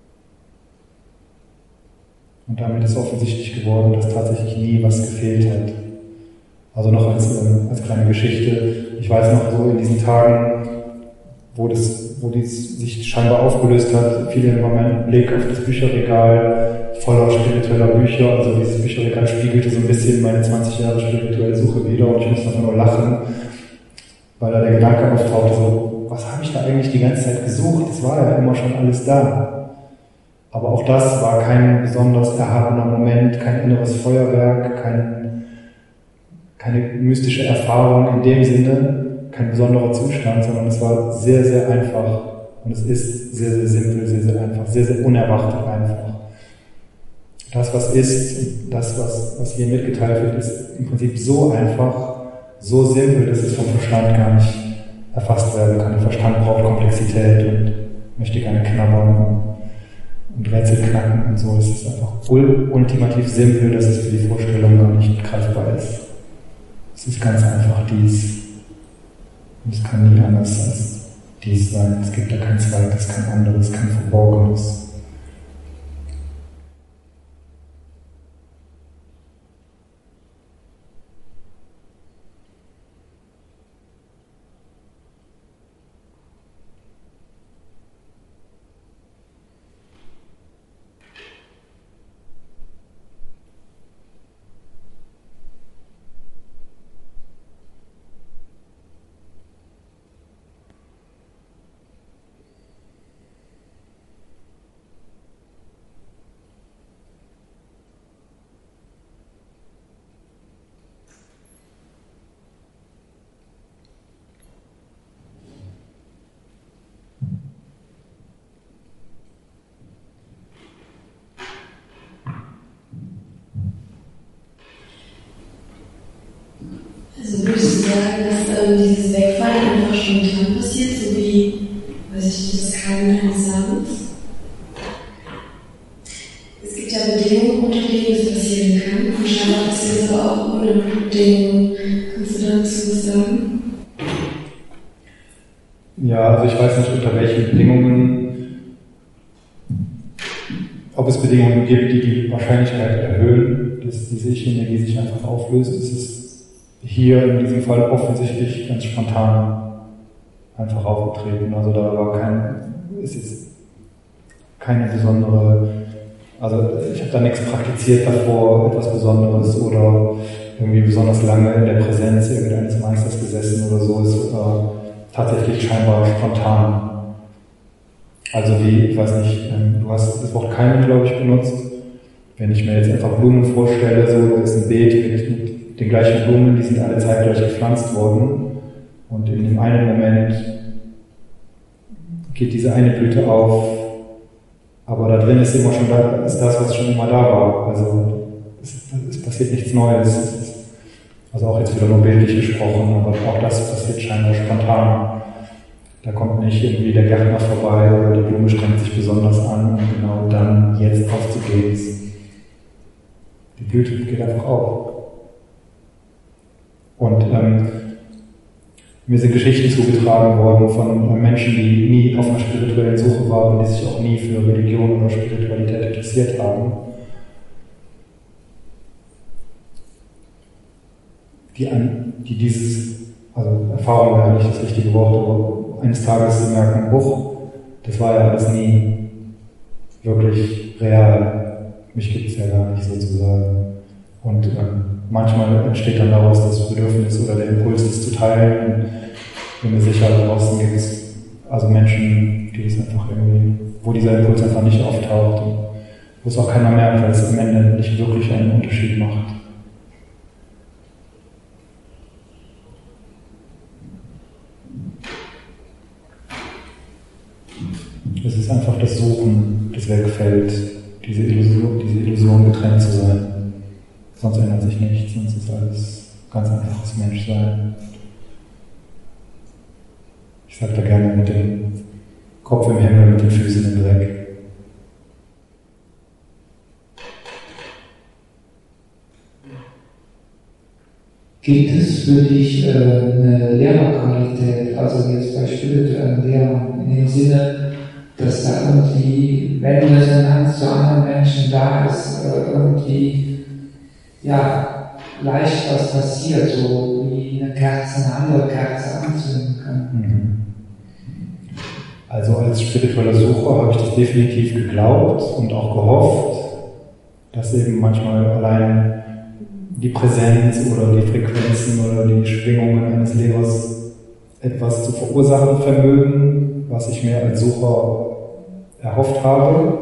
Speaker 1: Und damit ist offensichtlich geworden, dass tatsächlich nie was gefehlt hat. Also noch als kleine Geschichte, ich weiß noch so in diesen Tagen, wo die sich scheinbar aufgelöst hat, fiel im Moment ein Blick auf das Bücherregal voller spiritueller Bücher. Also dieses Bücherregal spiegelte so ein bisschen meine 20 Jahre spirituelle Suche wieder und ich musste einfach nur lachen, weil da der Gedanke auftauchte, so, was habe ich da eigentlich die ganze Zeit gesucht? Es war ja immer schon alles da. Aber auch das war kein besonders erhabener Moment, kein inneres Feuerwerk, keine mystische Erfahrung in dem Sinne, kein besonderer Zustand, sondern es war sehr, sehr einfach und es ist sehr, sehr simpel, sehr, sehr einfach, sehr, sehr unerwartet einfach. Das, was ist, das, was hier mitgeteilt wird, ist im Prinzip so einfach, so simpel, dass es vom Verstand gar nicht erfasst werden kann. Der Verstand braucht Komplexität und möchte gerne knabbern und Rätsel knacken und so. Es ist einfach ultimativ simpel, dass es für die Vorstellung gar nicht greifbar ist. Es ist ganz einfach dies. Und es kann nie anders als dies sein. Es gibt da kein Zweites, kein anderes, kein Verborgenes.
Speaker 5: Also würdest du sagen, dass dieses Wegfallen einfach spontan passiert, so wie, weiß ich nicht, das Keimen eines Samens? Es gibt ja Bedingungen, unter denen es passieren kann, und scheinbar passiert es aber auch ohne Bedingungen. Kannst du dazu was sagen?
Speaker 1: Ja, also ich weiß nicht, unter welchen Bedingungen, ob es Bedingungen gibt, die die Wahrscheinlichkeit erhöhen, dass diese Ich-Energie sich einfach auflöst. Es ist hier in diesem Fall offensichtlich ganz spontan einfach aufgetreten. Also da war ist jetzt keine besondere, also ich habe da nichts praktiziert davor, etwas Besonderes oder irgendwie besonders lange in der Präsenz irgendeines Meisters gesessen oder so. Es war tatsächlich scheinbar spontan. Also wie, ich weiß nicht, du hast das Wort Keimen, glaube ich, benutzt. Wenn ich mir jetzt einfach Blumen vorstelle, so, da ist ein Beet mit den gleichen Blumen, die sind alle zeitgleich gepflanzt worden und in dem einen Moment geht diese eine Blüte auf, aber da drin ist immer schon da, ist das, was schon immer da war. Also es passiert nichts Neues. Also auch jetzt wieder nur bildlich gesprochen, aber auch das passiert scheinbar spontan. Da kommt nicht irgendwie der Gärtner vorbei oder die Blume strengt sich besonders an und genau dann jetzt aufzugehen. Die Blüte geht einfach auf. Und mir sind Geschichten zugetragen worden von Menschen, die nie auf einer spirituellen Suche waren, die sich auch nie für Religion oder Spiritualität interessiert haben. Die dieses, also Erfahrung wäre nicht das richtige Wort, aber eines Tages zu merken, das war ja alles nie wirklich real. Mich gibt es ja gar nicht sozusagen. Und manchmal entsteht dann daraus das Bedürfnis oder der Impuls, das zu teilen. Und ich bin mir sicher, draußen gibt es also Menschen, die es einfach irgendwie, wo dieser Impuls einfach nicht auftaucht und wo es auch keiner merkt, weil es am Ende nicht wirklich einen Unterschied macht. Es ist einfach das Suchen, das wegfällt, diese Illusion getrennt zu sein. Sonst ändert sich nichts, sonst ist alles ganz einfaches Menschsein. Ich sage da gerne mit dem Kopf im Himmel, mit den Füßen im Dreck.
Speaker 2: Gibt es für dich eine Lehrerqualität, also jetzt bei spirituellen Lehrern, in dem Sinne, dass da irgendwie, wenn Resonanz zu anderen Menschen da ist, irgendwie, ja, leicht was passiert, so wie eine Kerze eine andere Kerze anzünden kann?
Speaker 1: Also als spiritueller Sucher habe ich das definitiv geglaubt und auch gehofft, dass eben manchmal allein die Präsenz oder die Frequenzen oder die Schwingungen eines Lehrers etwas zu verursachen vermögen, was ich mir als Sucher erhofft habe.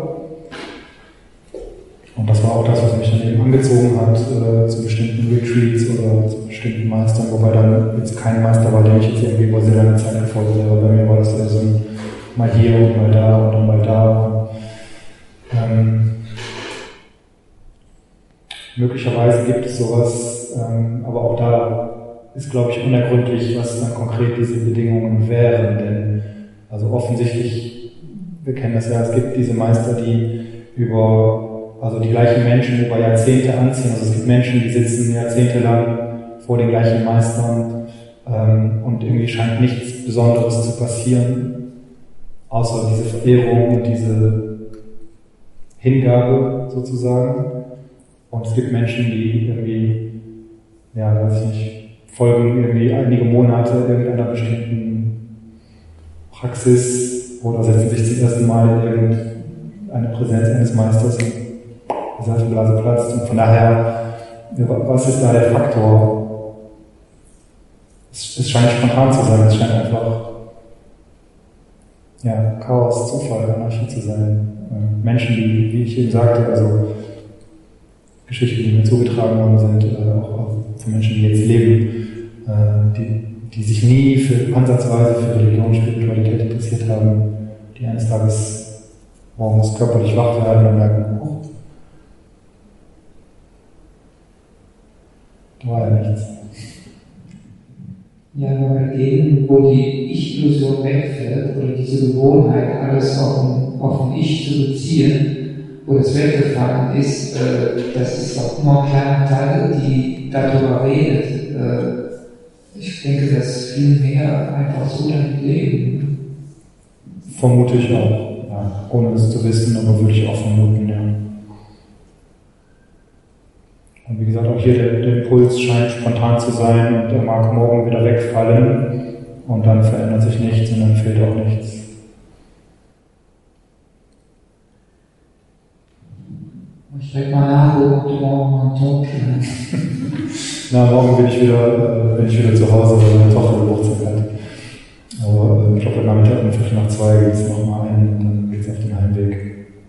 Speaker 1: Und das war auch das, was mich dann eben angezogen hat zu bestimmten Retreats oder zu bestimmten Meistern, wobei dann jetzt kein Meister war, dem ich jetzt irgendwie über sehr lange Zeit gefolgt wäre. Bei mir war das eher so ein mal hier und mal da und dann mal da. Möglicherweise gibt es sowas, aber auch da ist, glaube ich, unergründlich, was dann konkret diese Bedingungen wären. Denn also offensichtlich, wir kennen das ja, es gibt diese Meister, die die gleichen Menschen über Jahrzehnte anziehen. Also es gibt Menschen, die sitzen jahrzehntelang vor den gleichen Meistern und irgendwie scheint nichts Besonderes zu passieren, außer diese Verehrung und diese Hingabe sozusagen. Und es gibt Menschen, die irgendwie, ja, weiß ich nicht, folgen irgendwie einige Monate irgendeiner bestimmten Praxis oder setzen sich zum ersten Mal in irgendeine Präsenz eines Meisters und die Seifenblase platzt. Und von daher, was ist da der Faktor? Es scheint spontan zu sein, es scheint einfach, ja, Chaos, Zufall, Anarchie zu sein. Menschen, die, wie ich eben sagte, also Geschichten, die mir zugetragen worden sind, auch von Menschen, die jetzt leben, die sich nie ansatzweise für Religion und Spiritualität interessiert haben, die eines Tages morgens körperlich wach werden und merken, oh, da war ja nichts.
Speaker 2: Ja, aber bei denen, wo die Ich-Illusion wegfällt oder diese Gewohnheit, alles auf ein Ich zu beziehen, wo das weggefallen ist, das ist auch immer ein kleiner Teil, die darüber redet. Ich denke, dass viel mehr einfach so damit leben.
Speaker 1: Vermute ich auch, ja, ohne es zu wissen, aber würde ich auch vermuten, ja. Und wie gesagt, auch hier der Impuls scheint spontan zu sein und er mag morgen wieder wegfallen und dann verändert sich nichts und dann fehlt auch nichts.
Speaker 2: Ich denke mal nach, wo morgen mal tot.
Speaker 1: Na, morgen bin ich wieder zu Hause, weil meine Tochter Geburtstag hat. Aber ich glaube, heute Nachmittag um 1:45 geht es nochmal ein und dann geht es auf den Heimweg.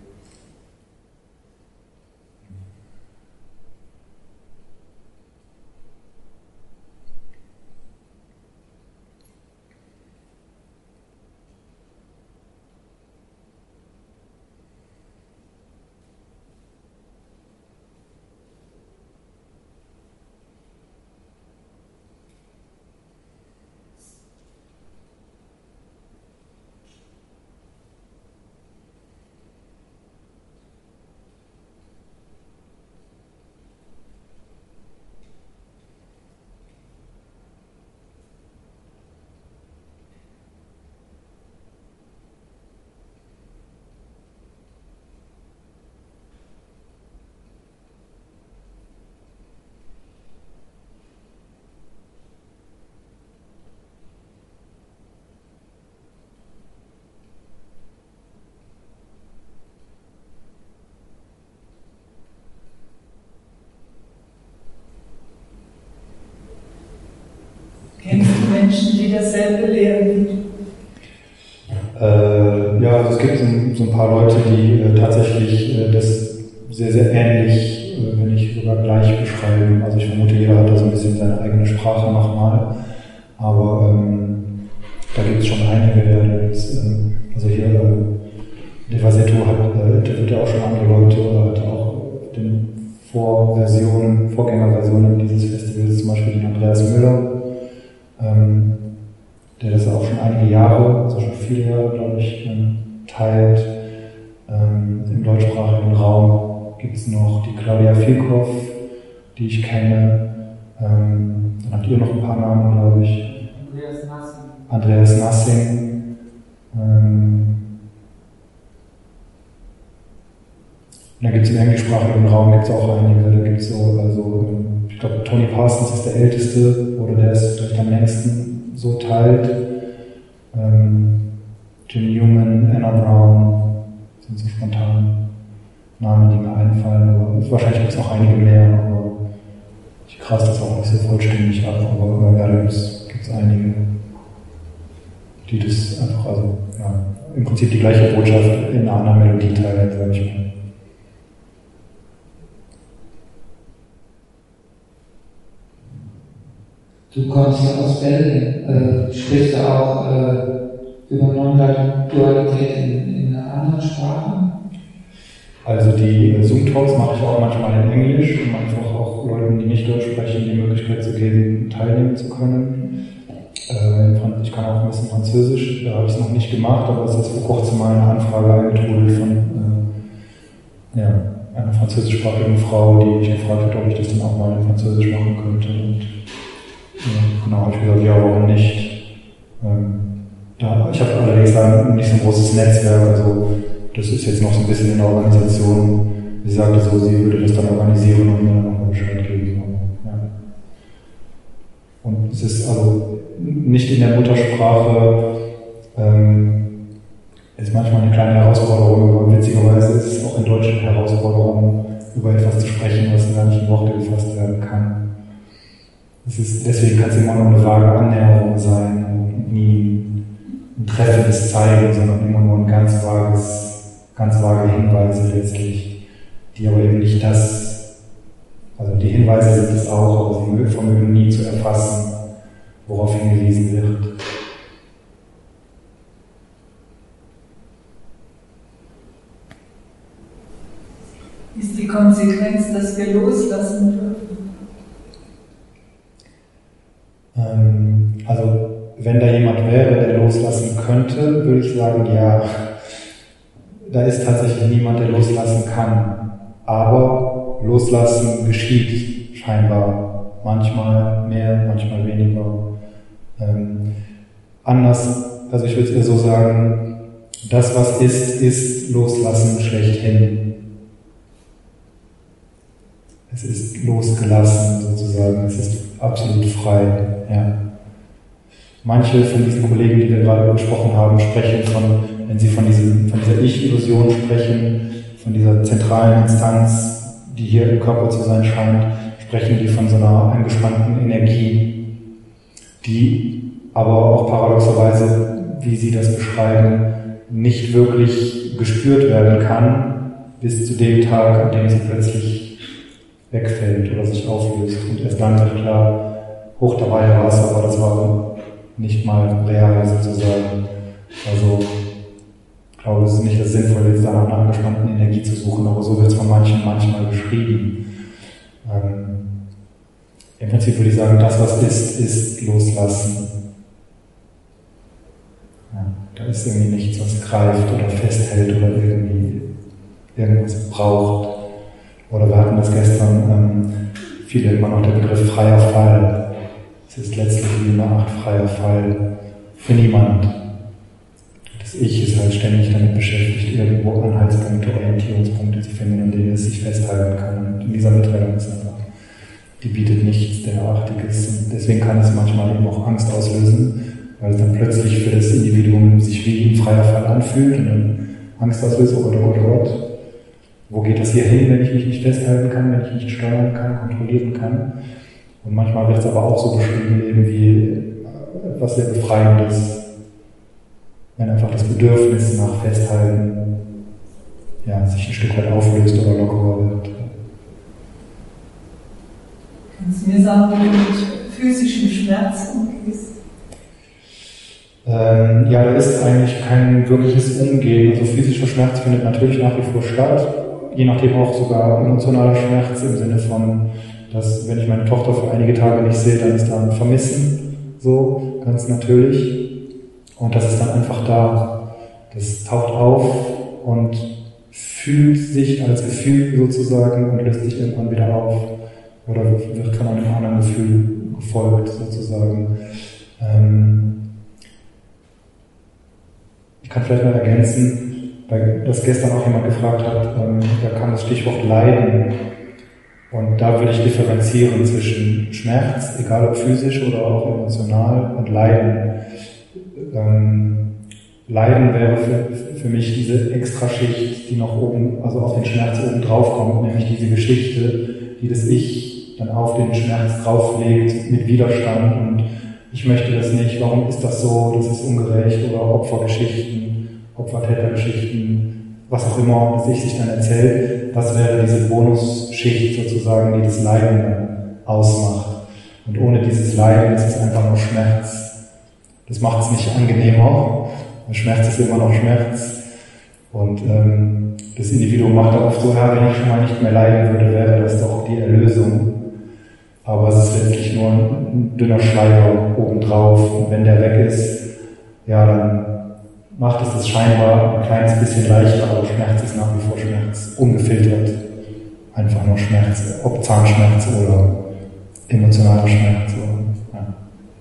Speaker 4: Kennst du Menschen, die dasselbe lehren?
Speaker 1: Ja, also es gibt so ein paar Leute, die tatsächlich das sehr, sehr ähnlich, wenn nicht sogar gleich beschreiben. Also ich vermute, jeder hat da so ein bisschen seine eigene Sprache nochmal. Aber da gibt es schon einige, also hier Devaseto interviewt ja auch schon andere Leute oder hat auch den Vorgängerversionen dieses Festivals, zum Beispiel den Andreas Müller, der das auch schon einige Jahre, also schon viele Jahre, glaube ich, teilt. Im deutschsprachigen Raum gibt es noch die Claudia Filkow, die ich kenne. Dann habt ihr noch ein paar Namen, glaube ich. Andreas Nassing. Da gibt es im englischsprachigen Raum gibt's auch einige. Da gibt es so, also ich glaube, Tony Parsons ist der Älteste oder der ist vielleicht am längsten so teilt. Jim Newman, Anna Brown sind so spontan Namen, die mir einfallen. Aber wahrscheinlich gibt es noch einige mehr. Aber ich krasse das auch nicht so vollständig ab. Aber ja, da gibt es einige, die das einfach, also ja, im Prinzip die gleiche Botschaft in einer anderen Melodie teilen, sage ich mal.
Speaker 2: Du kommst ja aus Belgien. Sprichst du auch über Non-Dualität in einer anderen Sprache?
Speaker 1: Also die Zoom-Talks mache ich auch manchmal in Englisch, um einfach auch Leuten, die nicht Deutsch sprechen, die Möglichkeit zu geben, teilnehmen zu können. Ich kann auch ein bisschen Französisch, da habe ich es noch nicht gemacht, aber es ist vor kurzem mal eine Anfrage eingetrudelt von einer französischsprachigen Frau, die mich gefragt hat, ob ich das dann auch mal in Französisch machen könnte. Und genau, habe ich gesagt, ja, warum nicht? Ich habe allerdings dann nicht so ein großes Netzwerk, also das ist jetzt noch so ein bisschen in der Organisation. Sie sagte so, sie würde das dann organisieren und mir dann nochmal Bescheid geben. Ja. Und es ist also nicht in der Muttersprache, ist manchmal eine kleine Herausforderung, aber witzigerweise ist es auch in Deutsch eine Herausforderung, über etwas zu sprechen, was gar nicht in Worte gefasst werden kann. Deswegen kann es immer nur eine vage Annäherung sein und nie ein treffendes Zeigen, sondern immer nur ein ganz vage Hinweise letztlich, die aber eben nicht das, also die Hinweise sind es auch, aber sie vermögen nie zu erfassen, worauf hingewiesen wird.
Speaker 4: Ist die Konsequenz, dass wir loslassen dürfen?
Speaker 1: Also, wenn da jemand wäre, der loslassen könnte, würde ich sagen, ja, da ist tatsächlich niemand, der loslassen kann. Aber loslassen geschieht scheinbar. Manchmal mehr, manchmal weniger. Anders, also ich würde es eher so sagen, das, was ist loslassen schlechthin. Es ist losgelassen sozusagen, es ist absolut frei. Ja. Manche von diesen Kollegen, die wir gerade gesprochen haben, sprechen wenn sie von dieser Ich-Illusion sprechen, von dieser zentralen Instanz, die hier im Körper zu sein scheint, sprechen die von so einer angespannten Energie, die aber auch paradoxerweise, wie sie das beschreiben, nicht wirklich gespürt werden kann, bis zu dem Tag, an dem sie plötzlich wegfällt oder sich auflöst. Und erst dann wird klar, hoch dabei war es, aber das war nicht mal real sozusagen. Also ich glaube, es ist nicht das Sinnvolle, jetzt da nach einer angespannten Energie zu suchen, aber so wird es von manchen manchmal beschrieben. Im Prinzip würde ich sagen, das, was ist loslassen. Ja, da ist irgendwie nichts, was greift oder festhält oder irgendwie irgendwas braucht. Oder wir hatten das gestern, viele immer noch der Begriff freier Fall. Es ist letztlich wie eine Art freier Fall für niemand. Das Ich ist halt ständig damit beschäftigt, irgendwo Anhaltspunkte, Orientierungspunkte zu finden, an denen es sich festhalten kann. Und in dieser Mitteilung ist einfach, die bietet nichts derartiges. Und deswegen kann es manchmal eben auch Angst auslösen, weil es dann plötzlich für das Individuum sich wie ein freier Fall anfühlt und dann Angst auslöst, oh Gott, oh Gott, oh Gott. Wo geht das hier hin, wenn ich mich nicht festhalten kann, wenn ich nicht steuern kann, kontrollieren kann? Und manchmal wird es aber auch so beschrieben, eben wie etwas sehr Befreiendes, wenn einfach das Bedürfnis nach Festhalten sich ein Stück weit auflöst oder lockerer wird.
Speaker 4: Kannst du mir sagen, wie du mit physischen Schmerzen umgehst?
Speaker 1: Da ist eigentlich kein wirkliches Umgehen. Also physischer Schmerz findet natürlich nach wie vor statt. Je nachdem auch sogar emotionaler Schmerz im Sinne von, dass wenn ich meine Tochter für einige Tage nicht sehe, dann ist da ein Vermissen, so ganz natürlich. Und das ist dann einfach da. Das taucht auf und fühlt sich als Gefühl sozusagen und löst sich irgendwann wieder auf. Oder wird von einem anderen Gefühl gefolgt sozusagen. Ich kann vielleicht mal ergänzen, weil das gestern auch jemand gefragt hat, da kam das Stichwort Leiden. Und da würde ich differenzieren zwischen Schmerz, egal ob physisch oder auch emotional, und Leiden. Leiden wäre für mich diese Extraschicht, die noch oben, also auf den Schmerz oben drauf kommt, nämlich diese Geschichte, die das Ich dann auf den Schmerz drauflegt mit Widerstand und ich möchte das nicht, warum ist das so, das ist ungerecht, oder Opfergeschichten, Opfer-Täter-Geschichten, was auch immer, das Ich sich dann erzählt, das wäre diese Bonusschicht sozusagen, die das Leiden ausmacht. Und ohne dieses Leiden ist es einfach nur Schmerz. Das macht es nicht angenehmer. Schmerz ist immer noch Schmerz. Und das Individuum macht dann oft so, ja, wenn ich schon mal nicht mehr leiden würde, wäre das doch die Erlösung. Aber es ist letztlich nur ein dünner Schleier obendrauf. Und wenn der weg ist, ja, dann macht es das scheinbar ein kleines bisschen leichter, aber Schmerz ist nach wie vor Schmerz. Ungefiltert. Einfach nur Schmerz. Ob Zahnschmerz oder emotionaler Schmerz. Oder, ja.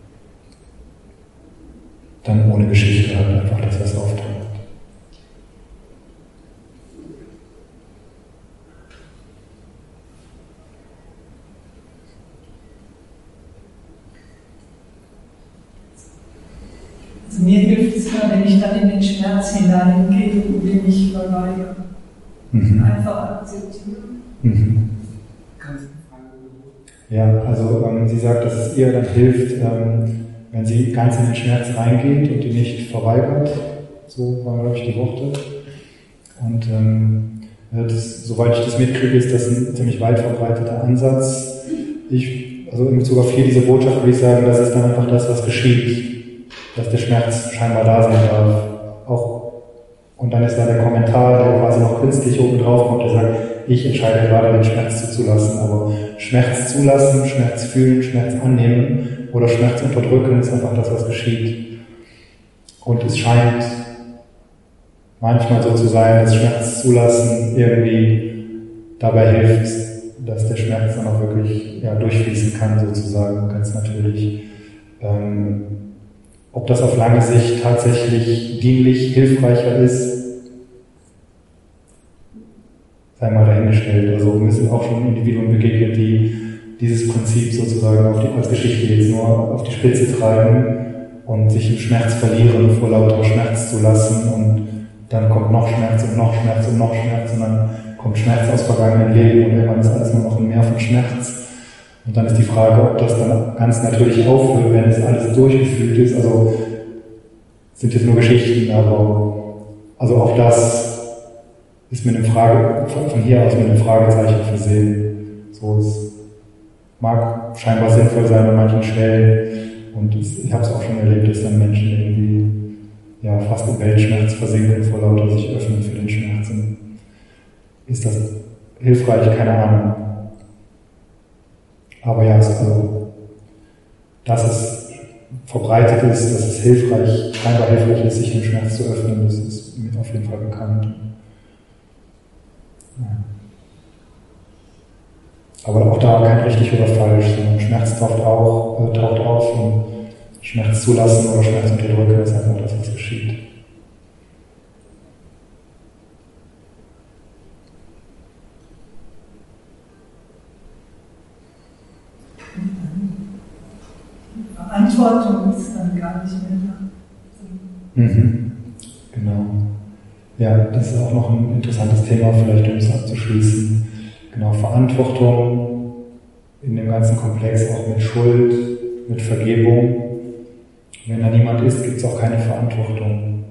Speaker 1: Dann ohne Geschichte halt einfach das, was auftaucht.
Speaker 4: Also mir hilft es nur, wenn ich dann in den Schmerz hineingehe und den nicht verweigere. Einfach akzeptieren.
Speaker 1: Ja, also sie sagt, dass es ihr dann hilft, wenn sie ganz in den Schmerz reingeht und ihn nicht verweigert. So waren, glaube ich, die Worte. Und soweit ich das mitkriege, ist das ein ziemlich weit verbreiteter Ansatz. Also in Bezug auf hier diese Botschaft würde ich sagen, das ist dann einfach das, was geschieht. Dass der Schmerz scheinbar da sein darf. Und dann ist da der Kommentar, der quasi noch künstlich oben drauf kommt, der sagt, ich entscheide gerade, den Schmerz zuzulassen. Aber Schmerz zulassen, Schmerz fühlen, Schmerz annehmen oder Schmerz unterdrücken, ist einfach das, was geschieht. Und es scheint manchmal so zu sein, dass Schmerz zulassen irgendwie dabei hilft, dass der Schmerz dann auch wirklich durchfließen kann, sozusagen, ganz natürlich. Ob das auf lange Sicht tatsächlich dienlich, hilfreicher ist, sei mal dahingestellt. Also mir sind auch schon Individuen begegnet, die dieses Prinzip sozusagen als Geschichte jetzt nur auf die Spitze treiben und sich im Schmerz verlieren, vor lauter Schmerz zu lassen, und dann kommt noch Schmerz und noch Schmerz und noch Schmerz und dann kommt Schmerz aus vergangenen Leben und irgendwann ist alles nur noch ein Meer von Schmerz. Und dann ist die Frage, ob das dann ganz natürlich aufhört, wenn es alles durchgefühlt ist. Also sind jetzt nur Geschichten, aber also auch das ist mit einem von hier aus mit einem Fragezeichen versehen. So, es mag scheinbar sinnvoll sein an manchen Stellen, und ich habe es auch schon erlebt, dass dann Menschen irgendwie fast im Weltschmerz versinken vor lauter sich öffnen für den Schmerz. Ist das hilfreich? Keine Ahnung. Aber dass es verbreitet ist, dass es scheinbar hilfreich ist, sich dem Schmerz zu öffnen, das ist mir auf jeden Fall bekannt. Ja. Aber auch da kein richtig oder falsch, sondern Schmerz taucht auf und Schmerz zulassen oder Schmerz unterdrücken ist einfach das, was geschieht.
Speaker 4: Verantwortung ist dann gar nicht mehr da.
Speaker 1: Genau. Ja, das ist auch noch ein interessantes Thema, vielleicht um es abzuschließen. Genau, Verantwortung in dem ganzen Komplex, auch mit Schuld, mit Vergebung. Wenn da niemand ist, gibt es auch keine Verantwortung.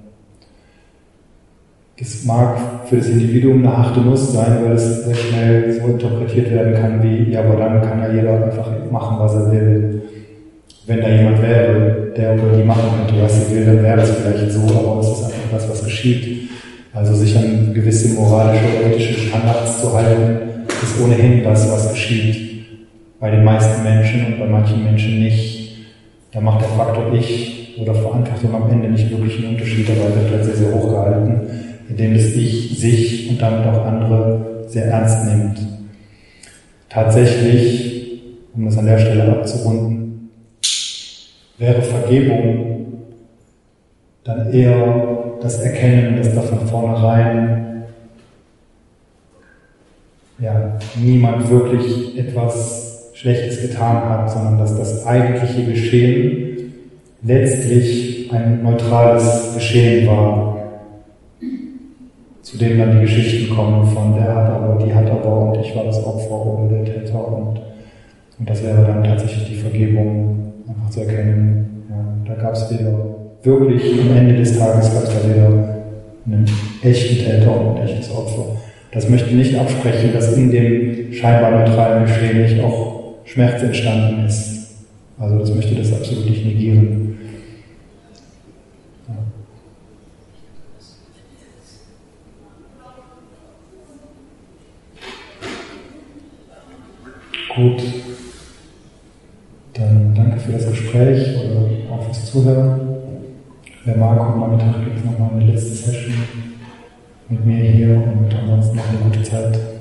Speaker 1: Das mag für das Individuum eine harte Nuss sein, weil es sehr schnell so interpretiert werden kann wie, ja, aber dann kann ja jeder einfach machen, was er will. Wenn da jemand wäre, der oder die machen könnte, was sie will, dann wäre das vielleicht so, aber es ist einfach das, was geschieht. Also sich an gewisse moralische oder ethische Standards zu halten, ist ohnehin das, was geschieht. Bei den meisten Menschen und bei manchen Menschen nicht. Da macht der Faktor Ich oder Verantwortung am Ende nicht wirklich einen Unterschied, aber wird halt sehr, sehr hoch gehalten, indem das Ich sich und damit auch andere sehr ernst nimmt. Tatsächlich, um das an der Stelle abzurunden, wäre Vergebung dann eher das Erkennen, dass da von vornherein niemand wirklich etwas Schlechtes getan hat, sondern dass das eigentliche Geschehen letztlich ein neutrales Geschehen war, zu dem dann die Geschichten kommen von der hat aber, die hat aber und ich war das Opfer oder der Täter und das wäre dann tatsächlich die Vergebung, einfach zu erkennen. Ja, da gab es wieder wirklich am Ende des Tages gab es da wieder einen echten Täter und ein echtes Opfer. Das möchte nicht absprechen, dass in dem scheinbar neutralen Geschehen nicht auch Schmerz entstanden ist. Also das möchte das absolut nicht negieren. Ja. Gut, dann danke für das Gespräch oder auch fürs Zuhören. Wer mag, heute Nachmittag gibt es nochmal eine letzte Session mit mir hier und ansonsten noch eine gute Zeit.